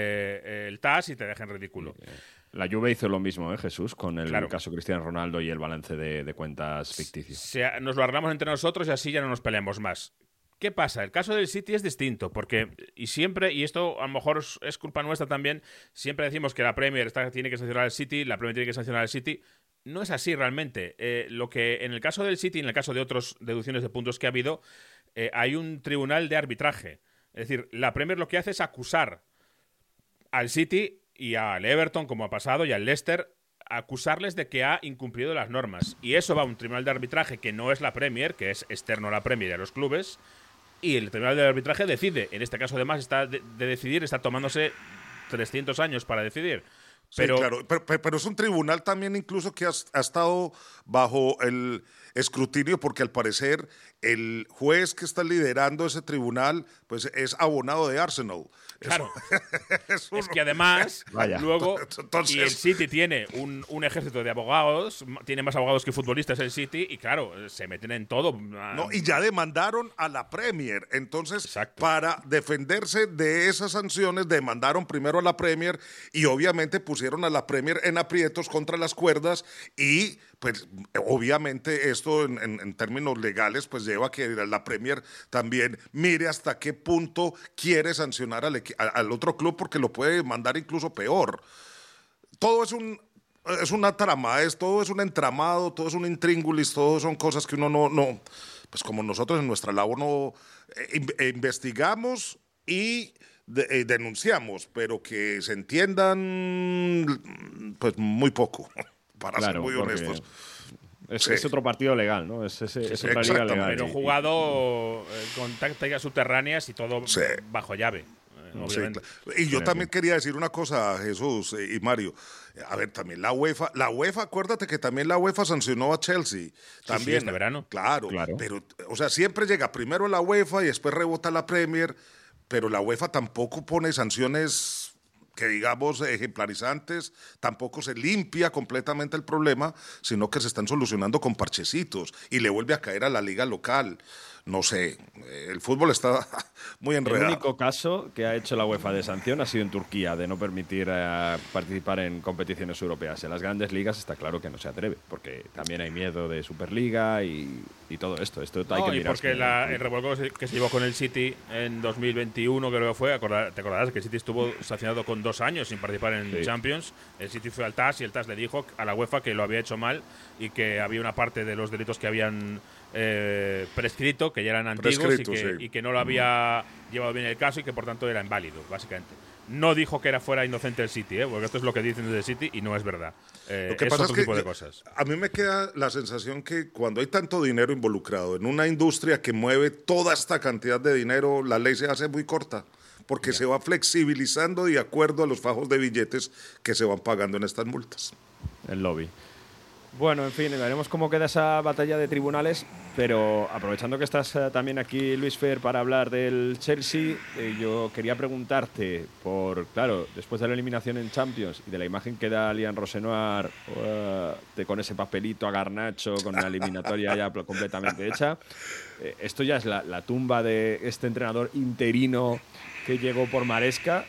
el TAS y te dejen ridículo. La Juve hizo lo mismo, Jesús, con el caso Cristiano Ronaldo y el balance de cuentas ficticio. Nos lo arreglamos entre nosotros y así ya no nos peleamos más. ¿Qué pasa? El caso del City es distinto, porque y esto a lo mejor es culpa nuestra también, siempre decimos que la Premier tiene que sancionar al City, la Premier tiene que sancionar al City. No es así realmente. Lo que en el caso del City, en el caso de otras deducciones de puntos que ha habido, hay un tribunal de arbitraje. Es decir, la Premier lo que hace es acusar al City y al Everton, como ha pasado, y al Leicester, acusarles de que ha incumplido las normas. Y eso va a un tribunal de arbitraje que no es la Premier, que es externo a la Premier y a los clubes. Y el tribunal de arbitraje decide. En este caso, además, está tomándose 300 años para decidir. Pero, sí, claro, pero es un tribunal también incluso que ha estado bajo el escrutinio porque al parecer el juez que está liderando ese tribunal pues es abonado de Arsenal. Claro. Es que además, luego, Entonces, y el City tiene un ejército de abogados, tiene más abogados que futbolistas el City, y claro, se meten en todo. No, y ya demandaron a la Premier. Entonces, para defenderse de esas sanciones, demandaron primero a la Premier y obviamente pusieron a la Premier en aprietos contra las cuerdas y pues obviamente esto en términos legales pues lleva a que la Premier también mire hasta qué punto quiere sancionar al otro club porque lo puede mandar incluso peor. Todo es una trama, todo es un entramado, todo es un intríngulis, todo son cosas que uno no pues como nosotros en nuestra labor no investigamos y denunciamos, pero que se entiendan pues muy poco. Para ser muy honestos. Es otro partido legal, ¿no? Es otra liga legal. Pero jugado con tácticas subterráneas y todo bajo llave. Obviamente. Y yo también quería decir una cosa, Jesús y Mario. A ver, también la UEFA, acuérdate que también la UEFA sancionó a Chelsea. También, este verano. Claro, pero, o sea, siempre llega primero la UEFA y después rebota la Premier, pero la UEFA tampoco pone sanciones que digamos ejemplarizantes, tampoco se limpia completamente el problema, sino que se están solucionando con parchecitos y le vuelve a caer a la liga local. No sé, el fútbol está muy enredado. El único caso que ha hecho la UEFA de sanción ha sido en Turquía, de no permitir participar en competiciones europeas. En las grandes ligas está claro que no se atreve, porque también hay miedo de Superliga y todo esto. Esto hay que mirar. Porque el revuelco que se llevó con el City en 2021, creo que fue, te acordarás que el City estuvo sancionado con 2 años sin participar en Champions. El City fue al TAS y el TAS le dijo a la UEFA que lo había hecho mal y que había una parte de los delitos que habían prescrito, que ya eran antiguos y que no lo había llevado bien el caso y que por tanto era inválido, básicamente. No dijo que fuera inocente el City, porque esto es lo que dicen desde el City y no es verdad. Lo que pasa es que de cosas. A mí me queda la sensación que cuando hay tanto dinero involucrado en una industria que mueve toda esta cantidad de dinero, la ley se hace muy corta, porque se va flexibilizando de acuerdo a los fajos de billetes que se van pagando en estas multas. El lobby. Bueno, en fin, veremos cómo queda esa batalla de tribunales, pero aprovechando que estás también aquí, Luis Fer, para hablar del Chelsea, yo quería preguntarte claro, después de la eliminación en Champions y de la imagen que da Lian Rosenoir con ese papelito a Garnacho, con la eliminatoria ya completamente hecha, esto ya es la tumba de este entrenador interino que llegó por Maresca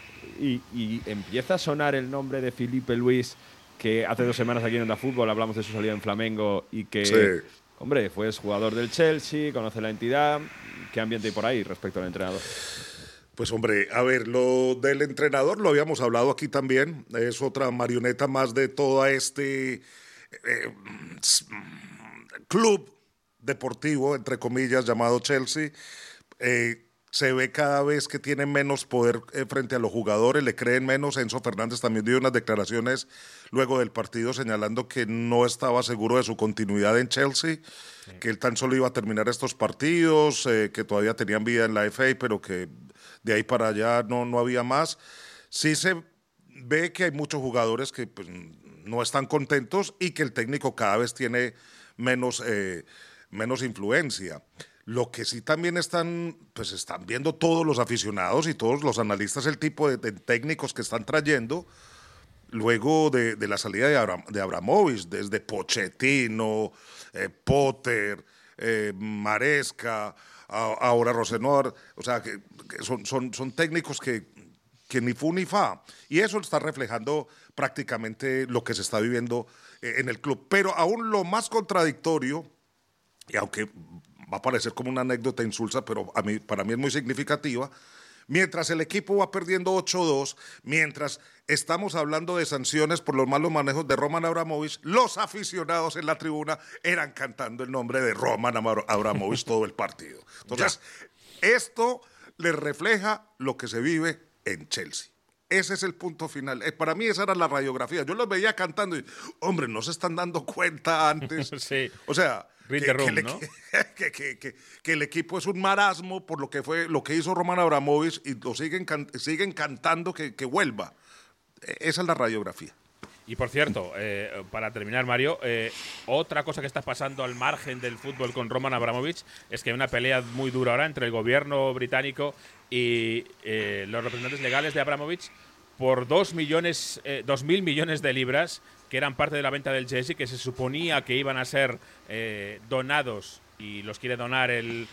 y empieza a sonar el nombre de Filipe Luis, que hace 2 semanas aquí en Onda Fútbol hablamos de su salida en Flamengo y que, hombre, fue jugador del Chelsea, conoce la entidad. ¿Qué ambiente hay por ahí respecto al entrenador? Pues, hombre, a ver, lo del entrenador lo habíamos hablado aquí también. Es otra marioneta más de todo este club deportivo, entre comillas, llamado Chelsea. Se ve cada vez que tiene menos poder frente a los jugadores, le creen menos. Enzo Fernández también dio unas declaraciones luego del partido señalando que no estaba seguro de su continuidad en Chelsea, que él tan solo iba a terminar estos partidos, que todavía tenían vida en la FA, pero que de ahí para allá no había más. Sí se ve que hay muchos jugadores que pues, no están contentos y que el técnico cada vez tiene menos influencia. Lo que sí también están viendo todos los aficionados y todos los analistas el tipo de técnicos que están trayendo luego de la salida de Abramovich, desde Pochettino, Potter, Maresca, ahora Rosenoir, o sea, que son técnicos que ni fu ni fa. Y eso está reflejando prácticamente lo que se está viviendo en el club. Pero aún lo más contradictorio, y aunque va a parecer como una anécdota insulsa, pero para mí es muy significativa. Mientras el equipo va perdiendo 8-2, mientras estamos hablando de sanciones por los malos manejos de Roman Abramovich, los aficionados en la tribuna eran cantando el nombre de Roman Abramovich todo el partido. Entonces, esto le refleja lo que se vive en Chelsea. Ese es el punto final. Para mí esa era la radiografía. Yo los veía cantando y, hombre, no se están dando cuenta antes. Sí. O sea, que el equipo es un marasmo por lo que hizo Roman Abramovich y lo siguen cantando que vuelva. Esa es la radiografía. Y por cierto, para terminar, Mario, otra cosa que está pasando al margen del fútbol con Roman Abramovich es que hay una pelea muy dura ahora entre el gobierno británico y los representantes legales de Abramovich por 2.000 millones de libras que eran parte de la venta del Chelsea, que se suponía que iban a ser donados, y los quiere donar el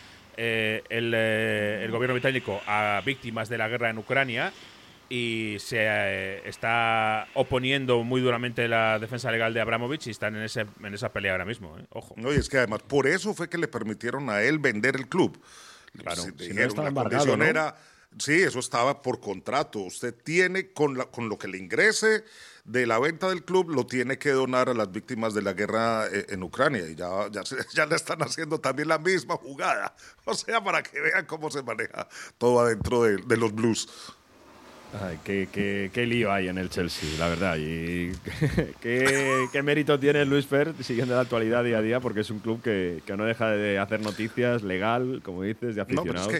gobierno británico a víctimas de la guerra en Ucrania. Y se está oponiendo muy duramente la defensa legal de Abramovich y están en esa pelea ahora mismo. Ojo. No, y es que además por eso fue que le permitieron a él vender el club. Claro, si no estaba embargado, ¿no? Sí, eso estaba por contrato. Usted tiene, con lo que le ingrese de la venta del club, lo tiene que donar a las víctimas de la guerra en Ucrania. Y ya le están haciendo también la misma jugada. O sea, para que vean cómo se maneja todo adentro de los Blues. Ay, qué lío hay en el Chelsea, la verdad. Y qué mérito tiene Luis Fer siguiendo la actualidad día a día, porque es un club que no deja de hacer noticias, legal, como dices, de aficionados.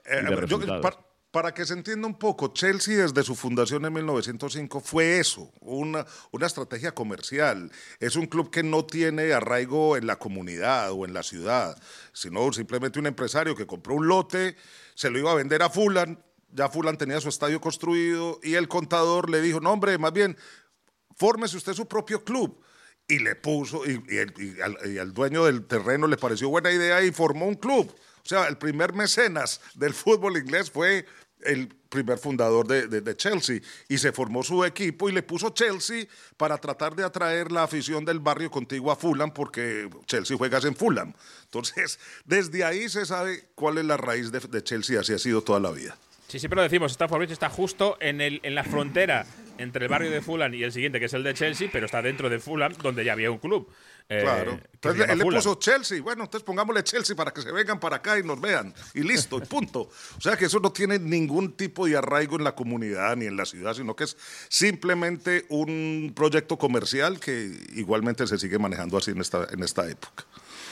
Para que se entienda un poco, Chelsea desde su fundación en 1905 fue eso, una estrategia comercial. Es un club que no tiene arraigo en la comunidad o en la ciudad, sino simplemente un empresario que compró un lote, se lo iba a vender a Fulham. Ya Fulham tenía su estadio construido y el contador le dijo, no hombre, más bien, fórmese usted su propio club. Y le puso, y al dueño del terreno le pareció buena idea y formó un club. O sea, el primer mecenas del fútbol inglés fue el primer fundador de Chelsea, y se formó su equipo y le puso Chelsea para tratar de atraer la afición del barrio contiguo a Fulham, porque Chelsea juega en Fulham. Entonces, desde ahí se sabe cuál es la raíz de Chelsea, así ha sido toda la vida. Sí, siempre lo decimos, Stamford Bridge está justo en la frontera entre el barrio de Fulham y el siguiente, que es el de Chelsea, pero está dentro de Fulham, donde ya había un club. Claro. Entonces él le puso Chelsea. Bueno, entonces pongámosle Chelsea para que se vengan para acá y nos vean. Y listo, y punto. O sea que eso no tiene ningún tipo de arraigo en la comunidad ni en la ciudad, sino que es simplemente un proyecto comercial que igualmente se sigue manejando así en esta época.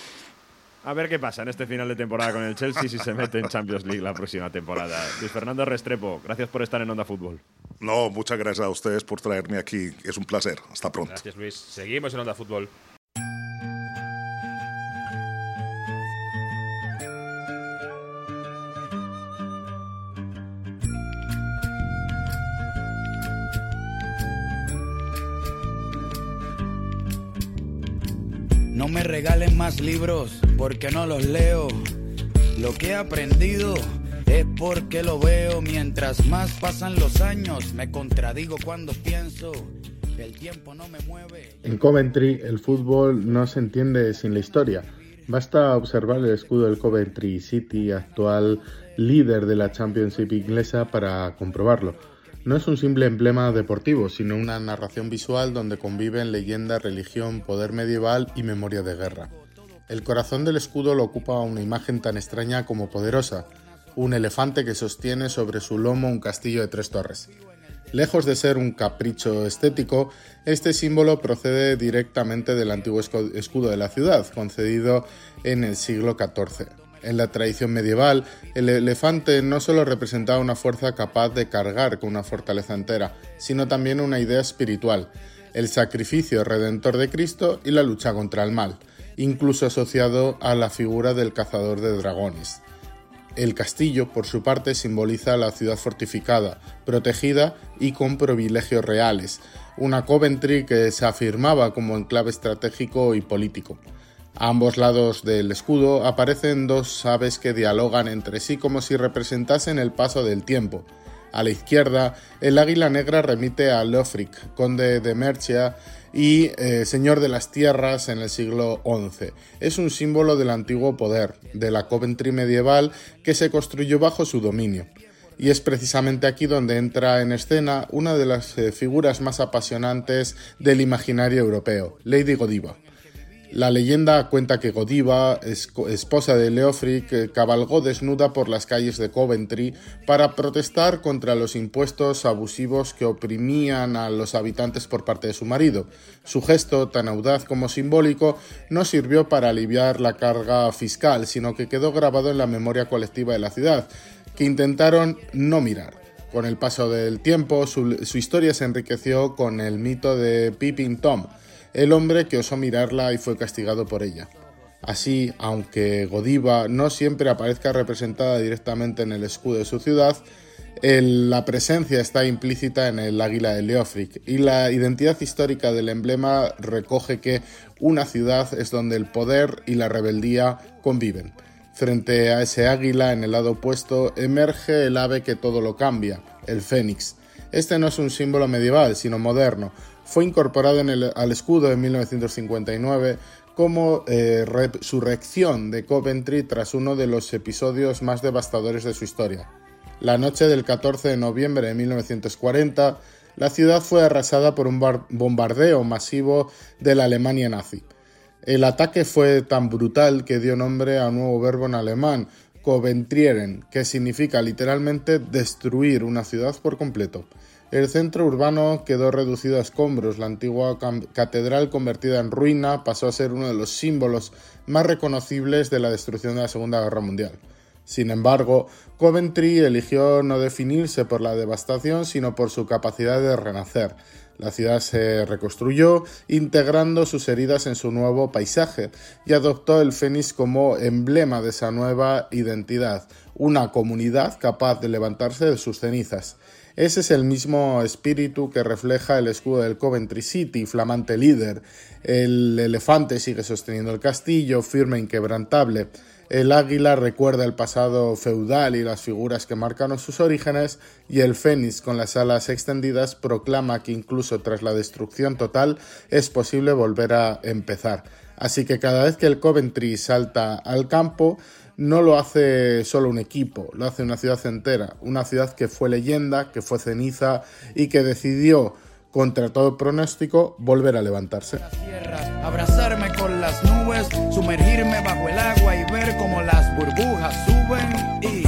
A ver qué pasa en este final de temporada con el Chelsea, si se mete en Champions League la próxima temporada. Luis Fernando Restrepo, gracias por estar en Onda Fútbol. No, muchas gracias a ustedes por traerme aquí. Es un placer. Hasta pronto. Gracias, Luis. Seguimos en Onda Fútbol. No me regalen más libros porque no los leo. Lo que he aprendido es porque lo veo. Mientras más pasan los años, me contradigo cuando pienso. El tiempo no me mueve. En Coventry, el fútbol no se entiende sin la historia. Basta observar el escudo del Coventry City, actual líder de la Championship inglesa, para comprobarlo. No es un simple emblema deportivo, sino una narración visual donde conviven leyenda, religión, poder medieval y memoria de guerra. El corazón del escudo lo ocupa una imagen tan extraña como poderosa, un elefante que sostiene sobre su lomo un castillo de 3 torres. Lejos de ser un capricho estético, este símbolo procede directamente del antiguo escudo de la ciudad, concedido en el siglo XIV. En la tradición medieval, el elefante no solo representaba una fuerza capaz de cargar con una fortaleza entera, sino también una idea espiritual, el sacrificio redentor de Cristo y la lucha contra el mal, incluso asociado a la figura del cazador de dragones. El castillo, por su parte, simboliza la ciudad fortificada, protegida y con privilegios reales, una Coventry que se afirmaba como enclave estratégico y político. A ambos lados del escudo aparecen 2 aves que dialogan entre sí como si representasen el paso del tiempo. A la izquierda, el águila negra remite a Leofric, conde de Mercia y señor de las tierras en el siglo XI. Es un símbolo del antiguo poder, de la Coventry medieval que se construyó bajo su dominio. Y es precisamente aquí donde entra en escena una de las figuras más apasionantes del imaginario europeo, Lady Godiva. La leyenda cuenta que Godiva, esposa de Leofric, cabalgó desnuda por las calles de Coventry para protestar contra los impuestos abusivos que oprimían a los habitantes por parte de su marido. Su gesto, tan audaz como simbólico, no sirvió para aliviar la carga fiscal, sino que quedó grabado en la memoria colectiva de la ciudad, que intentaron no mirar. Con el paso del tiempo, su historia se enriqueció con el mito de Peeping Tom, el hombre que osó mirarla y fue castigado por ella. Así, aunque Godiva no siempre aparezca representada directamente en el escudo de su ciudad, la presencia está implícita en el águila de Leofric, y la identidad histórica del emblema recoge que una ciudad es donde el poder y la rebeldía conviven. Frente a ese águila, en el lado opuesto, emerge el ave que todo lo cambia, el fénix. Este no es un símbolo medieval, sino moderno. Fue incorporado al escudo en 1959 como resurrección de Coventry tras uno de los episodios más devastadores de su historia. La noche del 14 de noviembre de 1940, la ciudad fue arrasada por un bombardeo masivo de la Alemania nazi. El ataque fue tan brutal que dio nombre a un nuevo verbo en alemán, Coventrieren, que significa literalmente destruir una ciudad por completo. El centro urbano quedó reducido a escombros, la antigua catedral convertida en ruina pasó a ser uno de los símbolos más reconocibles de la destrucción de la Segunda Guerra Mundial. Sin embargo, Coventry eligió no definirse por la devastación, sino por su capacidad de renacer. La ciudad se reconstruyó, integrando sus heridas en su nuevo paisaje, y adoptó el fénix como emblema de esa nueva identidad, una comunidad capaz de levantarse de sus cenizas. Ese es el mismo espíritu que refleja el escudo del Coventry City, flamante líder. El elefante sigue sosteniendo el castillo, firme e inquebrantable. El águila recuerda el pasado feudal y las figuras que marcaron sus orígenes, y el fénix con las alas extendidas proclama que incluso tras la destrucción total es posible volver a empezar. Así que cada vez que el Coventry salta al campo, no lo hace solo un equipo, lo hace una ciudad entera, una ciudad que fue leyenda, que fue ceniza y que decidió, contra todo pronóstico, volver a levantarse. Abrazarme con las nubes, sumergirme bajo el agua y ver cómo las burbujas suben y...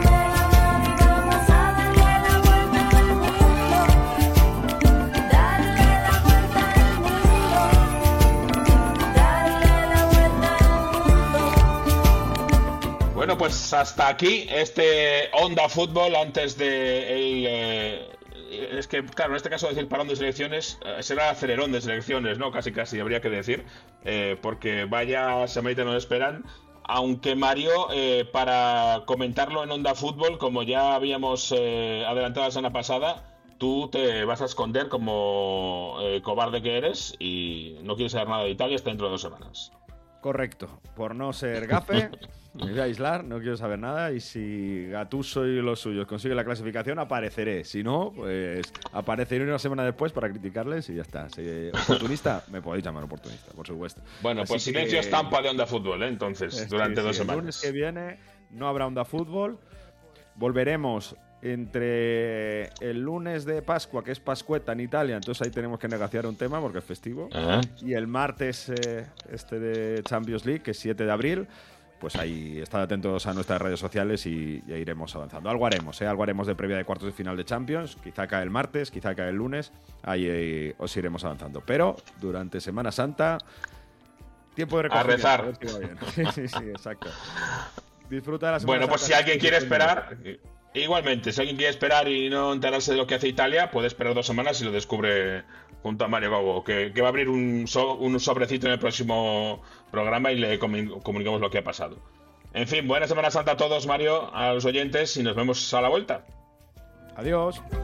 Bueno, pues hasta aquí este Onda Fútbol antes de es que, claro, en este caso decir parón de selecciones será acelerón de selecciones, ¿no? Casi habría que decir, porque vaya semanita nos esperan. Aunque Mario, para comentarlo en Onda Fútbol, como ya habíamos adelantado la semana pasada, tú te vas a esconder como cobarde que eres y no quieres saber nada de Italia hasta dentro de 2 semanas. Correcto, por no ser gafe, me voy a aislar, no quiero saber nada, y si Gattuso y los suyos consiguen la clasificación, apareceré. Si no, pues apareceré una semana después para criticarles y ya está. Si oportunista, me podéis llamar oportunista, por supuesto. Bueno, pues silencio estampa de Onda Fútbol, entonces, durante 2 semanas. El lunes que viene no habrá Onda Fútbol, volveremos entre el lunes de Pascua, que es Pascueta en Italia, entonces ahí tenemos que negociar un tema porque es festivo, y el martes de Champions League, que es 7 de abril, pues ahí estad atentos a nuestras redes sociales y ya iremos avanzando. Algo haremos de previa de cuartos de final de Champions, quizá cae el martes, quizá cae el lunes, ahí os iremos avanzando. Pero durante Semana Santa, tiempo de recogimiento. A rezar. Sí, exacto. Disfruta de la Semana Bueno, pues si alguien quiere esperar... Igualmente, si alguien quiere esperar y no enterarse de lo que hace Italia, puede esperar 2 semanas y lo descubre junto a Mario Gago, que va a abrir un sobrecito en el próximo programa y le comunicamos lo que ha pasado. En fin, buena Semana Santa a todos, Mario, a los oyentes, y nos vemos a la vuelta. Adiós.